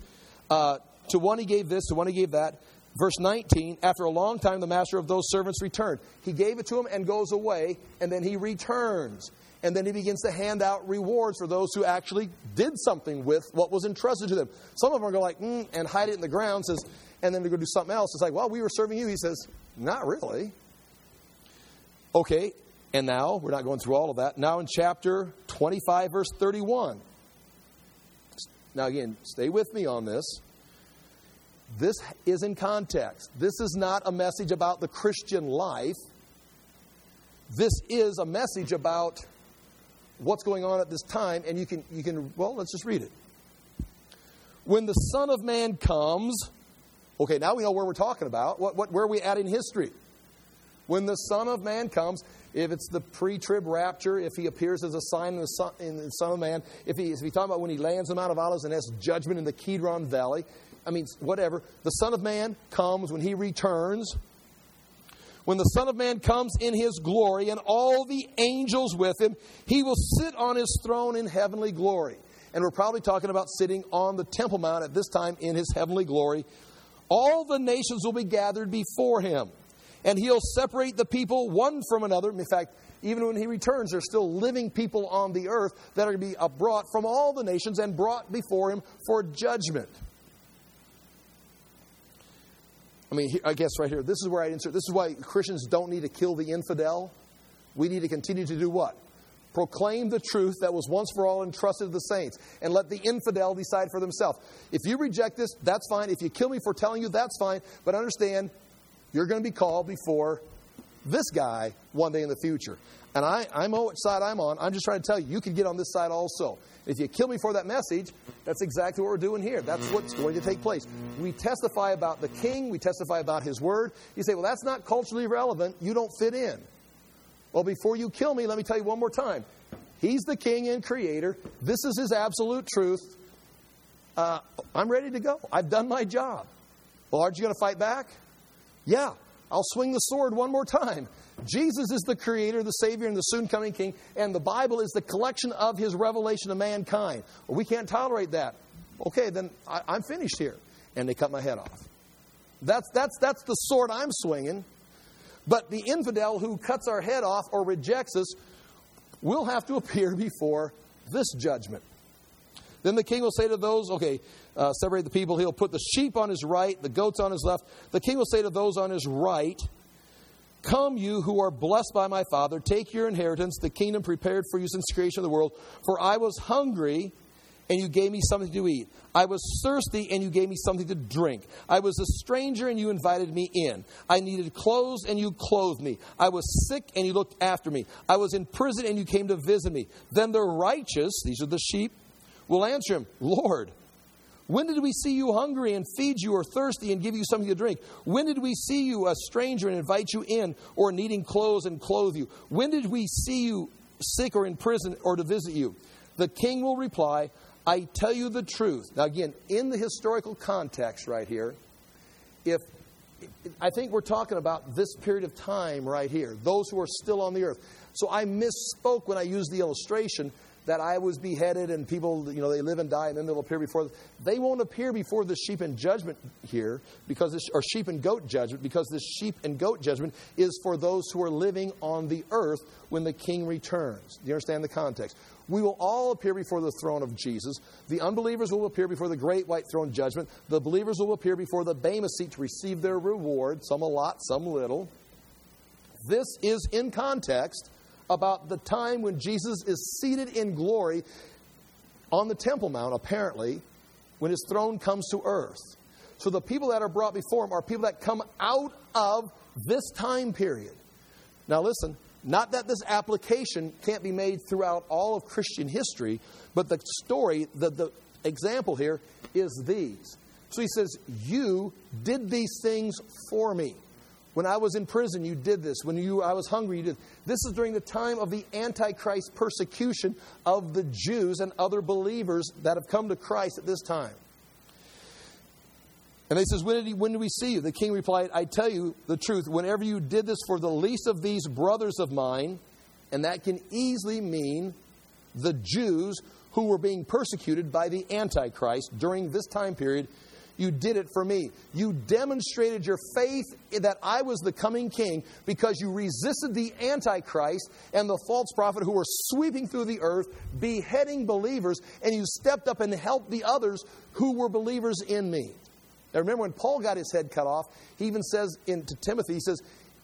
To one He gave this, to one He gave that. Verse 19, after a long time, the master of those servants returned. He gave it to him and goes away, and then he returns. And then he begins to hand out rewards for those who actually did something with what was entrusted to them. Some of them are going like, and hide it in the ground, and then they go do something else. It's like, well, we were serving you. He says, not really. Okay, and now, we're not going through all of that. Now in chapter 25, verse 31. Now again, stay with me on this. This is in context. This is not a message about the Christian life. This is a message about what's going on at this time. And you can well, let's just read it. When the Son of Man comes, okay, now we know where we're talking about. Where are we at in history? When the Son of Man comes, if it's the pre-trib rapture, if He appears as a sign in the Son of Man, if he's talking about when He lands on the Mount of Olives and has judgment in the Kidron Valley, I mean, whatever. The Son of Man comes when He returns. When the Son of Man comes in His glory and all the angels with Him, He will sit on His throne in heavenly glory. And we're probably talking about sitting on the Temple Mount at this time in His heavenly glory. All the nations will be gathered before Him. And He'll separate the people one from another. In fact, even when He returns, there's still living people on the earth that are going to be brought from all the nations and brought before Him for judgment. I mean, I guess right here, this is where I insert. This is why Christians don't need to kill the infidel. We need to continue to do what? Proclaim the truth that was once for all entrusted to the saints. And let the infidel decide for themselves. If you reject this, that's fine. If you kill me for telling you, that's fine. But understand, you're going to be called before this guy one day in the future. And I know which side I'm on. I'm just trying to tell you, you can get on this side also. If you kill me for that message, that's exactly what we're doing here. That's what's going to take place. We testify about the King. We testify about His Word. You say, well, that's not culturally relevant. You don't fit in. Well, before you kill me, let me tell you one more time. He's the King and Creator. This is His absolute truth. I'm ready to go. I've done my job. Well, aren't you going to fight back? Yeah. I'll swing the sword one more time. Jesus is the Creator, the Savior, and the soon-coming King, and the Bible is the collection of His revelation to mankind. Well, we can't tolerate that. Okay, then I'm finished here. And they cut my head off. That's the sword I'm swinging. But the infidel who cuts our head off or rejects us will have to appear before this judgment. Then the king will say to those, separate the people. He'll put the sheep on his right, the goats on his left. The king will say to those on his right, come, you who are blessed by my Father, take your inheritance, the kingdom prepared for you since the creation of the world. For I was hungry, and you gave me something to eat. I was thirsty, and you gave me something to drink. I was a stranger, and you invited me in. I needed clothes, and you clothed me. I was sick, and you looked after me. I was in prison, and you came to visit me. Then the righteous, these are the sheep, will answer him, Lord, when did we see you hungry and feed you, or thirsty and give you something to drink? When did we see you a stranger and invite you in, or needing clothes and clothe you? When did we see you sick or in prison or to visit you? The king will reply, I tell you the truth. Now again, in the historical context right here, I think we're talking about this period of time right here, those who are still on the earth. So I misspoke when I used the illustration that I was beheaded and people, they live and die and then they'll appear before. They won't appear before the sheep and judgment here, or sheep and goat judgment, because the sheep and goat judgment is for those who are living on the earth when the king returns. Do you understand the context? We will all appear before the throne of Jesus. The unbelievers will appear before the great white throne judgment. The believers will appear before the Bema seat to receive their reward, some a lot, some little. This is in context about the time when Jesus is seated in glory on the Temple Mount, apparently, when His throne comes to earth. So the people that are brought before Him are people that come out of this time period. Now listen, not that this application can't be made throughout all of Christian history, but the story, the example here is these. So He says, you did these things for me. When I was in prison, you did this. When I was hungry, you did. This is during the time of the Antichrist persecution of the Jews and other believers that have come to Christ at this time. And they says, when did we see you? The king replied, I tell you the truth. Whenever you did this for the least of these brothers of mine, and that can easily mean the Jews who were being persecuted by the Antichrist during this time period, you did it for me. You demonstrated your faith that I was the coming king because you resisted the Antichrist and the false prophet who were sweeping through the earth, beheading believers, and you stepped up and helped the others who were believers in me. Now remember when Paul got his head cut off, he even says to Timothy, he says,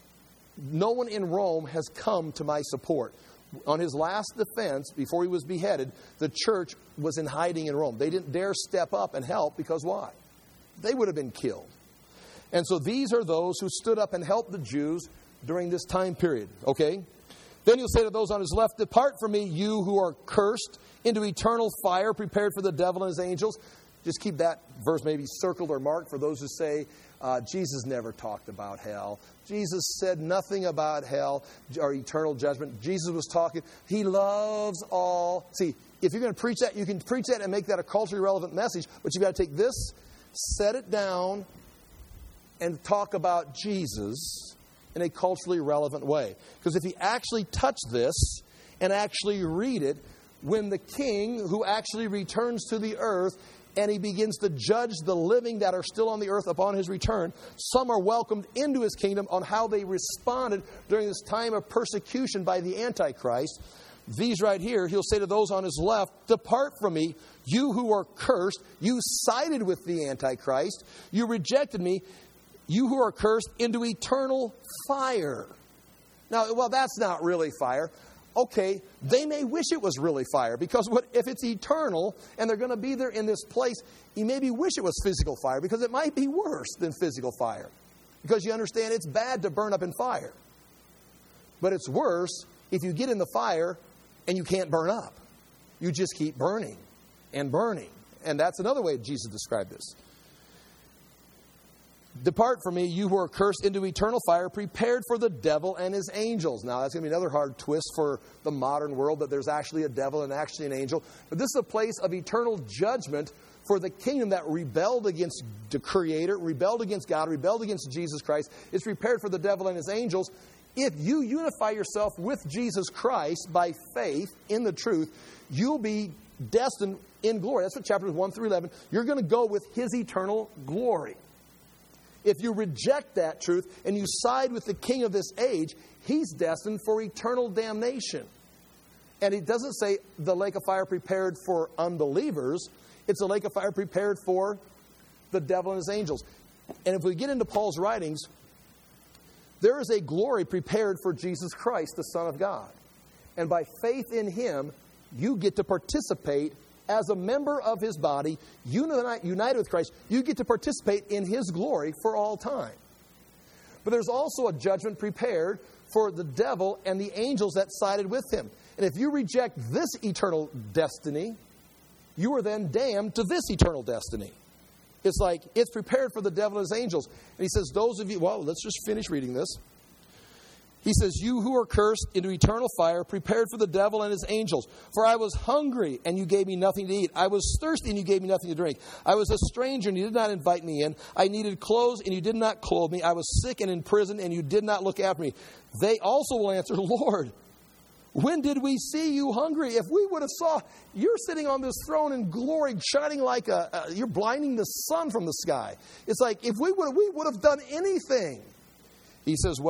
no one in Rome has come to my support. On his last defense, before he was beheaded, the church was in hiding in Rome. They didn't dare step up and help because why? They would have been killed. And so these are those who stood up and helped the Jews during this time period. Okay? Then He'll say to those on His left, depart from me, you who are cursed, into eternal fire prepared for the devil and his angels. Just keep that verse maybe circled or marked for those who say, Jesus never talked about hell. Jesus said nothing about hell or eternal judgment. Jesus was talking, He loves all. See, if you're going to preach that, you can preach that and make that a culturally relevant message, but you've got to take this, set it down, and talk about Jesus in a culturally relevant way. Because if you actually touch this and actually read it, when the king who actually returns to the earth and He begins to judge the living that are still on the earth upon His return, some are welcomed into His kingdom on how they responded during this time of persecution by the Antichrist. These right here, He'll say to those on His left, depart from me, you who are cursed. You sided with the Antichrist. You rejected me. You who are cursed, into eternal fire. Now, well, that's not really fire. Okay, they may wish it was really fire, because if it's eternal and they're going to be there in this place, you maybe wish it was physical fire, because it might be worse than physical fire. Because you understand it's bad to burn up in fire. But it's worse if you get in the fire and you can't burn up. You just keep burning and burning. And that's another way Jesus described this. Depart from me, you who are cursed, into eternal fire, prepared for the devil and his angels. Now, that's going to be another hard twist for the modern world, that there's actually a devil and actually an angel. But this is a place of eternal judgment for the kingdom that rebelled against the Creator, rebelled against God, rebelled against Jesus Christ. It's prepared for the devil and his angels. If you unify yourself with Jesus Christ by faith in the truth, you'll be destined in glory. That's what chapters 1 through 11. You're going to go with His eternal glory. If you reject that truth and you side with the king of this age, he's destined for eternal damnation. And it doesn't say the lake of fire prepared for unbelievers. It's a lake of fire prepared for the devil and his angels. And if we get into Paul's writings, there is a glory prepared for Jesus Christ, the Son of God. And by faith in Him, you get to participate as a member of His body, united with Christ. You get to participate in His glory for all time. But there's also a judgment prepared for the devil and the angels that sided with him. And if you reject this eternal destiny, you are then damned to this eternal destiny. It's like, it's prepared for the devil and his angels. And he says, those of you, well, let's just finish reading this. He says, you who are cursed, into eternal fire, prepared for the devil and his angels. For I was hungry, and you gave me nothing to eat. I was thirsty, and you gave me nothing to drink. I was a stranger, and you did not invite me in. I needed clothes, and you did not clothe me. I was sick and in prison, and you did not look after me. They also will answer, Lord, when did we see you hungry? If we would have saw, you're sitting on this throne in glory, shining like you're blinding the sun from the sky. It's like, if we would have done anything. He says,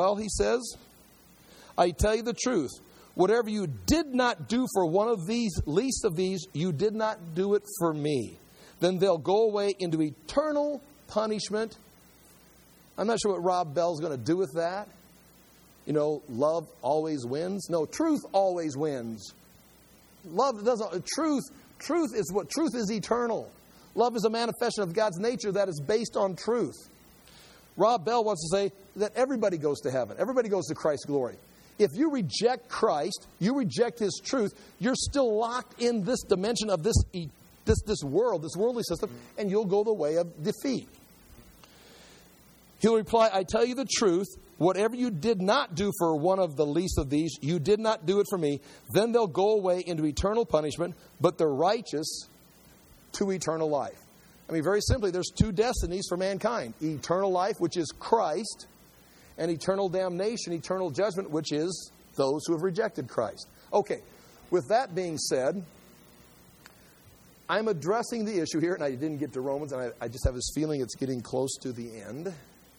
I tell you the truth, whatever you did not do for one of these, least of these, you did not do it for me. Then they'll go away into eternal punishment. I'm not sure what Rob Bell's going to do with that. You know, love always wins. No, truth always wins. Love doesn't. Truth is eternal. Love is a manifestation of God's nature that is based on truth. Rob Bell wants to say that everybody goes to heaven. Everybody goes to Christ's glory. If you reject Christ, you reject His truth, you're still locked in this dimension of this world, this worldly system, and you'll go the way of defeat. He'll reply, I tell you the truth, whatever you did not do for one of the least of these, you did not do it for me. Then they'll go away into eternal punishment, but the righteous to eternal life. I mean, very simply, there's two destinies for mankind. Eternal life, which is Christ, and eternal damnation, eternal judgment, which is those who have rejected Christ. Okay, with that being said, I'm addressing the issue here, and I didn't get to Romans, and I just have this feeling it's getting close to the end,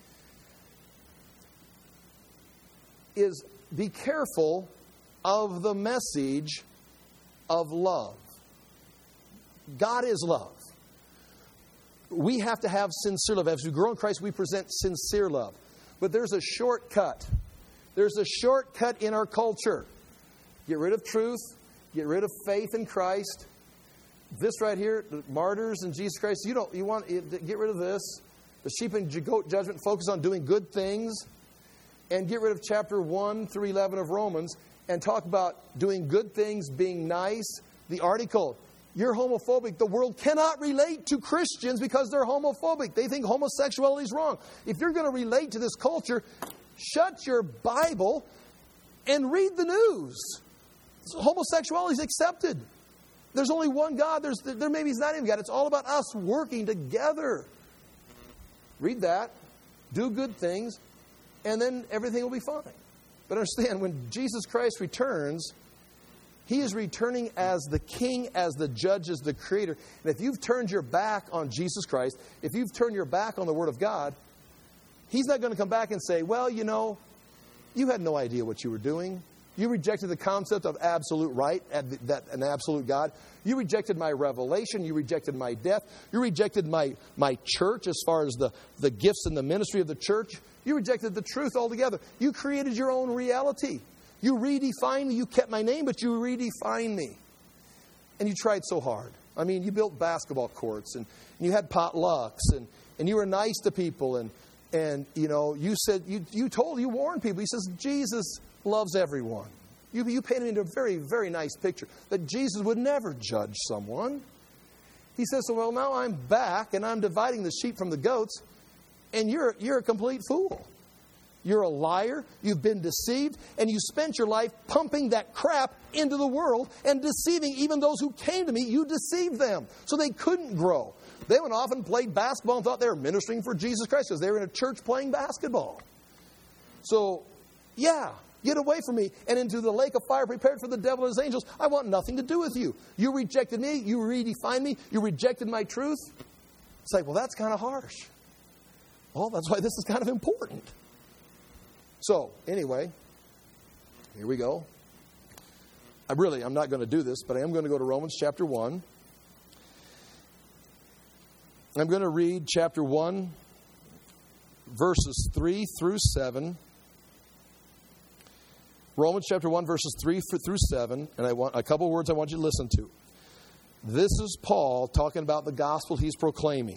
is be careful of the message of love. God is love. We have to have sincere love. As we grow in Christ, we present sincere love. But there's a shortcut. There's a shortcut in our culture. Get rid of truth. Get rid of faith in Christ. This right here, the martyrs in Jesus Christ, you want to get rid of this. The sheep and goat judgment, focus on doing good things. And get rid of chapter 1 through 11 of Romans and talk about doing good things, being nice. The article, you're homophobic. The world cannot relate to Christians because they're homophobic. They think homosexuality is wrong. If you're going to relate to this culture, shut your Bible and read the news. Homosexuality is accepted. There's only one God. There maybe He's not even God. It's all about us working together. Read that. Do good things. And then everything will be fine. But understand, when Jesus Christ returns, He is returning as the King, as the Judge, as the Creator. And if you've turned your back on Jesus Christ, if you've turned your back on the Word of God, He's not going to come back and say, well, you know, you had no idea what you were doing. You rejected the concept of absolute right, an absolute God. You rejected my revelation. You rejected my death. You rejected my church as far as the gifts and the ministry of the church. You rejected the truth altogether. You created your own reality. You redefined me. You kept my name, but you redefined me. And you tried so hard. I mean, you built basketball courts, and you had potlucks, and you were nice to people, and you know, you said, you warned people. He says, Jesus loves everyone. You painted into a very, very nice picture that Jesus would never judge someone. He says, well, now I'm back, and I'm dividing the sheep from the goats. and you're a complete fool. You're a liar, you've been deceived, and you spent your life pumping that crap into the world and deceiving even those who came to me. You deceived them so they couldn't grow. They went off and played basketball and thought they were ministering for Jesus Christ because they were in a church playing basketball. So, yeah, get away from me and into the lake of fire prepared for the devil and his angels. I want nothing to do with you. You rejected me, you redefined me, you rejected my truth. It's like, well, that's kind of harsh. Well, that's why this is kind of important. So, anyway, here we go. I'm not going to do this, but I am going to go to Romans chapter 1. I'm going to read chapter 1, verses 3 through 7. Romans chapter 1, verses 3 through 7. And I want a couple of words I want you to listen to. This is Paul talking about the gospel he's proclaiming.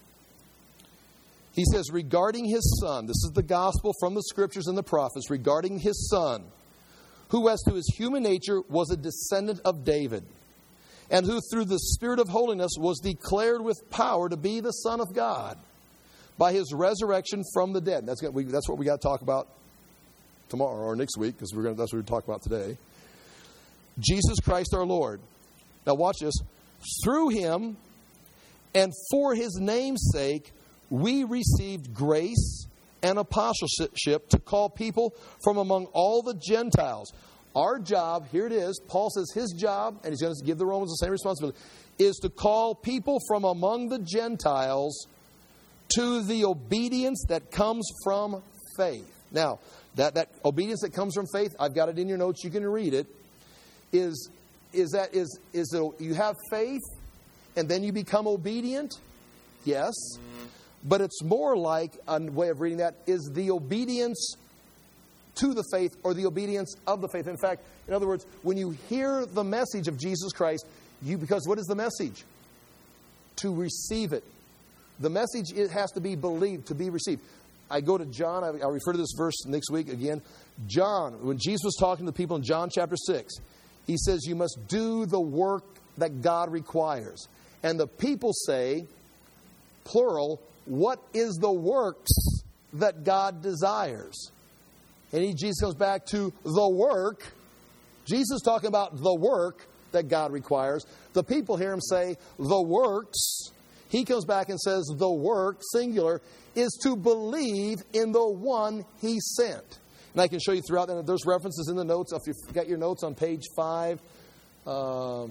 He says, regarding his Son, this is the gospel from the Scriptures and the prophets, regarding his Son, who as to his human nature was a descendant of David, and who through the Spirit of holiness was declared with power to be the Son of God by his resurrection from the dead. That's what we got to talk about tomorrow or next week, because that's what we're talking about today. Jesus Christ our Lord. Now watch this. Through him and for his name's sake, we received grace and apostleship to call people from among all the Gentiles. Our job, here it is, Paul says his job, and he's going to give the Romans the same responsibility, is to call people from among the Gentiles to the obedience that comes from faith. Now, that obedience that comes from faith, I've got it in your notes, you can read it, is that you have faith and then you become obedient? Yes. But it's more like, a way of reading that, is the obedience to the faith or the obedience of the faith. In fact, in other words, when you hear the message of Jesus Christ, because what is the message? To receive it. The message, it has to be believed, to be received. I go to John, I'll refer to this verse next week again. John, when Jesus was talking to the people in John chapter 6, he says, you must do the work that God requires. And the people say, plural, what is the works that God desires? And Jesus comes back to the work. Jesus is talking about the work that God requires. The people hear him say, the works. He comes back and says, the work, singular, is to believe in the one he sent. And I can show you throughout, and there's references in the notes. If you've got your notes on page 5, I'm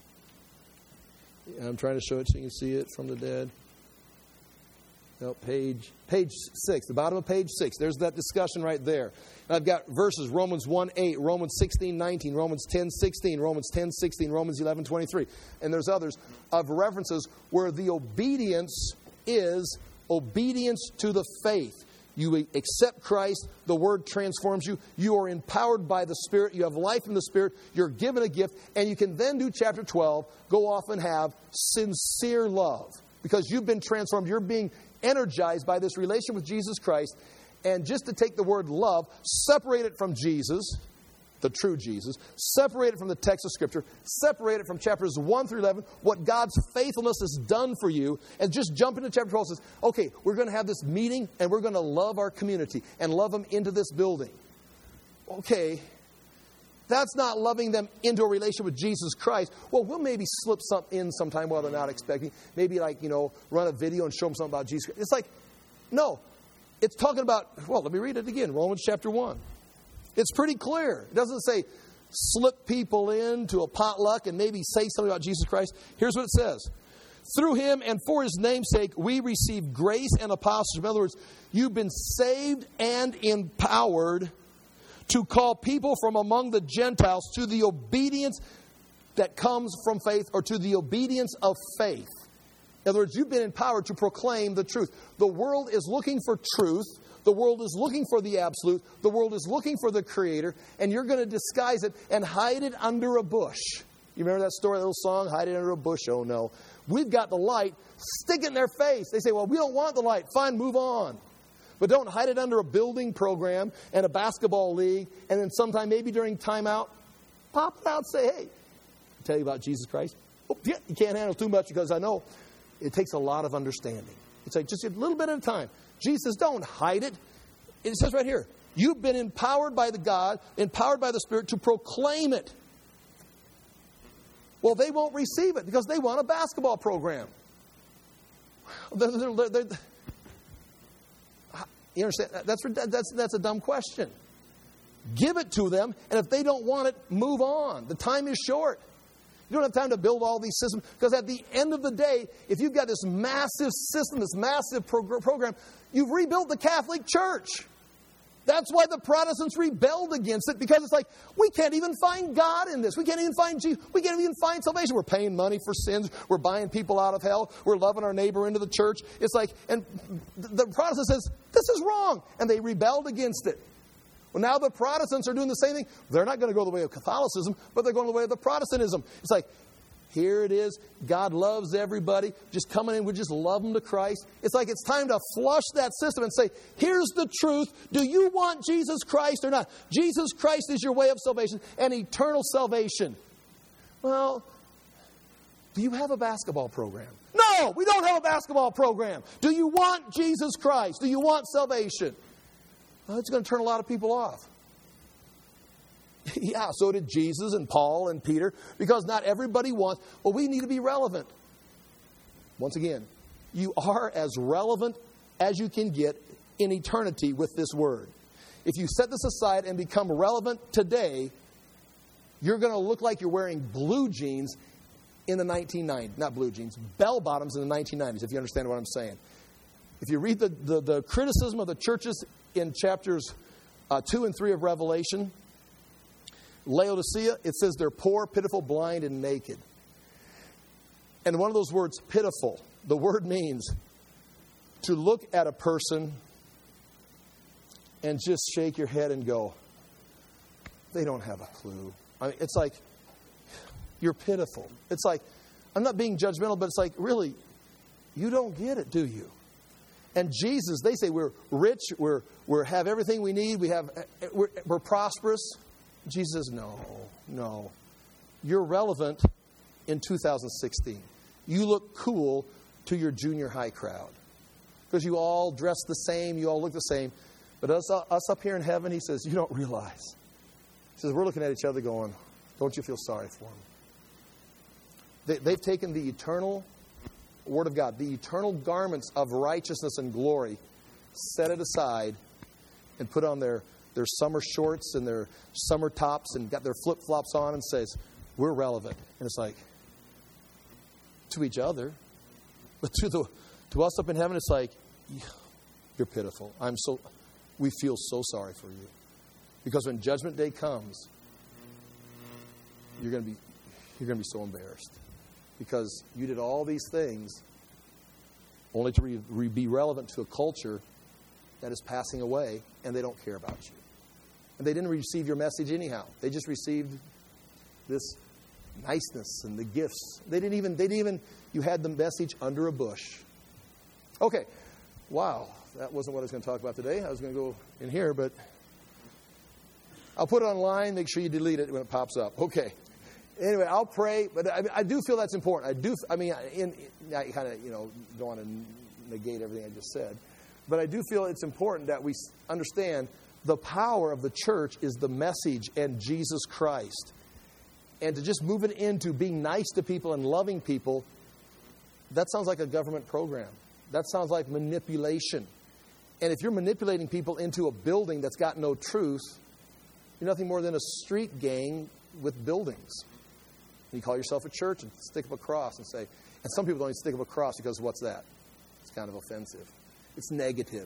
trying to show it so you can see it from the dead. No, page 6, the bottom of page 6. There's that discussion right there. And I've got verses, Romans 1:8, Romans 16:19, Romans 10:16, Romans 10:16, Romans 11:23. And there's others of references where the obedience is obedience to the faith. You accept Christ, the Word transforms you, you are empowered by the Spirit, you have life in the Spirit, you're given a gift, and you can then do chapter 12, go off and have sincere love. Because you've been transformed, you're being energized by this relation with Jesus Christ. And just to take the word love, separate it from Jesus, the true Jesus, separate it from the text of Scripture, separate it from chapters 1 through 11, what God's faithfulness has done for you, and just jump into chapter 12 and says, okay, we're going to have this meeting, and we're going to love our community and love them into this building. Okay, that's not loving them into a relationship with Jesus Christ. Well, we'll maybe slip something in sometime while they're not expecting. Maybe run a video and show them something about Jesus Christ. It's like, no. It's talking about, let me read it again. Romans chapter 1. It's pretty clear. It doesn't say slip people into a potluck and maybe say something about Jesus Christ. Here's what it says. Through him and for his name's sake, we receive grace and apostleship. In other words, you've been saved and empowered to call people from among the Gentiles to the obedience that comes from faith, or to the obedience of faith. In other words, you've been empowered to proclaim the truth. The world is looking for truth. The world is looking for the absolute. The world is looking for the Creator. And you're going to disguise it and hide it under a bush. You remember that story, that little song, hide it under a bush? Oh, no. We've got the light. Stick it in their face. They say, well, we don't want the light. Fine, move on. But don't hide it under a building program and a basketball league. And then sometime, maybe during timeout, pop it out and say, hey, I'll tell you about Jesus Christ. Oh, yeah, you can't handle too much because I know it takes a lot of understanding. It's like just a little bit at a time. Jesus says, don't hide it. It says right here, you've been empowered by the God, empowered by the Spirit to proclaim it. Well, they won't receive it because they want a basketball program. You understand? That's a dumb question. Give it to them, and if they don't want it, move on. The time is short. You don't have time to build all these systems, because at the end of the day, if you've got this massive system, this massive program, you've rebuilt the Catholic Church. That's why the Protestants rebelled against it, because it's like, we can't even find God in this. We can't even find Jesus. We can't even find salvation. We're paying money for sins. We're buying people out of hell. We're loving our neighbor into the church. It's like, and the Protestant says, this is wrong. And they rebelled against it. Well, now the Protestants are doing the same thing. They're not going to go the way of Catholicism, but they're going the way of the Protestantism. It's like, here it is. God loves everybody. Just coming in, we just love them to Christ. It's like it's time to flush that system and say, here's the truth. Do you want Jesus Christ or not? Jesus Christ is your way of salvation and eternal salvation. Well, do you have a basketball program? No, we don't have a basketball program. Do you want Jesus Christ? Do you want salvation? Well, it's going to turn a lot of people off. Yeah, so did Jesus and Paul and Peter, because not everybody wants. Well, we need to be relevant. Once again, you are as relevant as you can get in eternity with this word. If you set this aside and become relevant today, you're going to look like you're wearing blue jeans in the 1990s. Not blue jeans, bell bottoms in the 1990s, if you understand what I'm saying. If you read the criticism of the churches in chapters 2 and 3 of Revelation, Laodicea, it says they're poor, pitiful, blind, and naked. And one of those words, pitiful, the word means to look at a person and just shake your head and go, they don't have a clue. I mean, it's like, you're pitiful. It's like, I'm not being judgmental, but it's like, really, you don't get it, do you? And Jesus, they say we're rich, we have everything we need, we're prosperous. Jesus says, no. You're relevant in 2016. You look cool to your junior high crowd. Because you all dress the same, you all look the same. But us up here in heaven, he says, you don't realize. He says, we're looking at each other going, don't you feel sorry for them? They've taken the eternal Word of God, the eternal garments of righteousness and glory, set it aside, and put on their summer shorts and their summer tops and got their flip-flops on and says, we're relevant. And it's like, to each other. But to us up in heaven, it's like, you're pitiful. We feel so sorry for you. Because when Judgment Day comes, you're going to be so embarrassed. Because you did all these things only to be relevant to a culture that is passing away, and they don't care about you. And they didn't receive your message anyhow. They just received this niceness and the gifts. They didn't even, you had the message under a bush. Okay. Wow. That wasn't what I was going to talk about today. I was going to go in here, but I'll put it online. Make sure you delete it when it pops up. Okay. Anyway, I'll pray, but I do feel that's important. I kind of, don't want to negate everything I just said. But I do feel it's important that we understand the power of the church is the message and Jesus Christ. And to just move it into being nice to people and loving people, that sounds like a government program. That sounds like manipulation. And if you're manipulating people into a building that's got no truth, you're nothing more than a street gang with buildings. And you call yourself a church and stick up a cross and say, and some people don't even stick up a cross because what's that? It's kind of offensive. It's negative.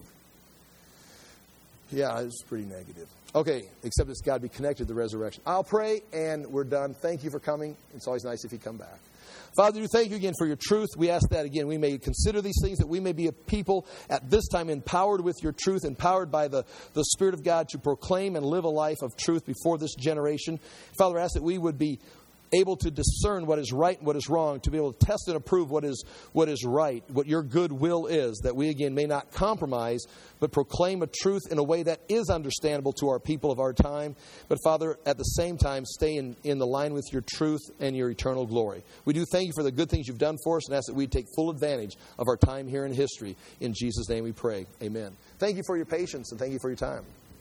Yeah, it's pretty negative. Okay, except it's got to be connected to the resurrection. I'll pray, and we're done. Thank you for coming. It's always nice if you come back. Father, we thank you again for your truth. We ask that again. We may consider these things, that we may be a people at this time empowered with your truth, empowered by the Spirit of God to proclaim and live a life of truth before this generation. Father, I ask that we would be able to discern what is right and what is wrong, to be able to test and approve what is right, what your good will is, that we again may not compromise, but proclaim a truth in a way that is understandable to our people of our time. But Father, at the same time, stay in the line with your truth and your eternal glory. We do thank you for the good things you've done for us, and ask that we take full advantage of our time here in history. In Jesus' name we pray. Amen. Thank you for your patience, and thank you for your time.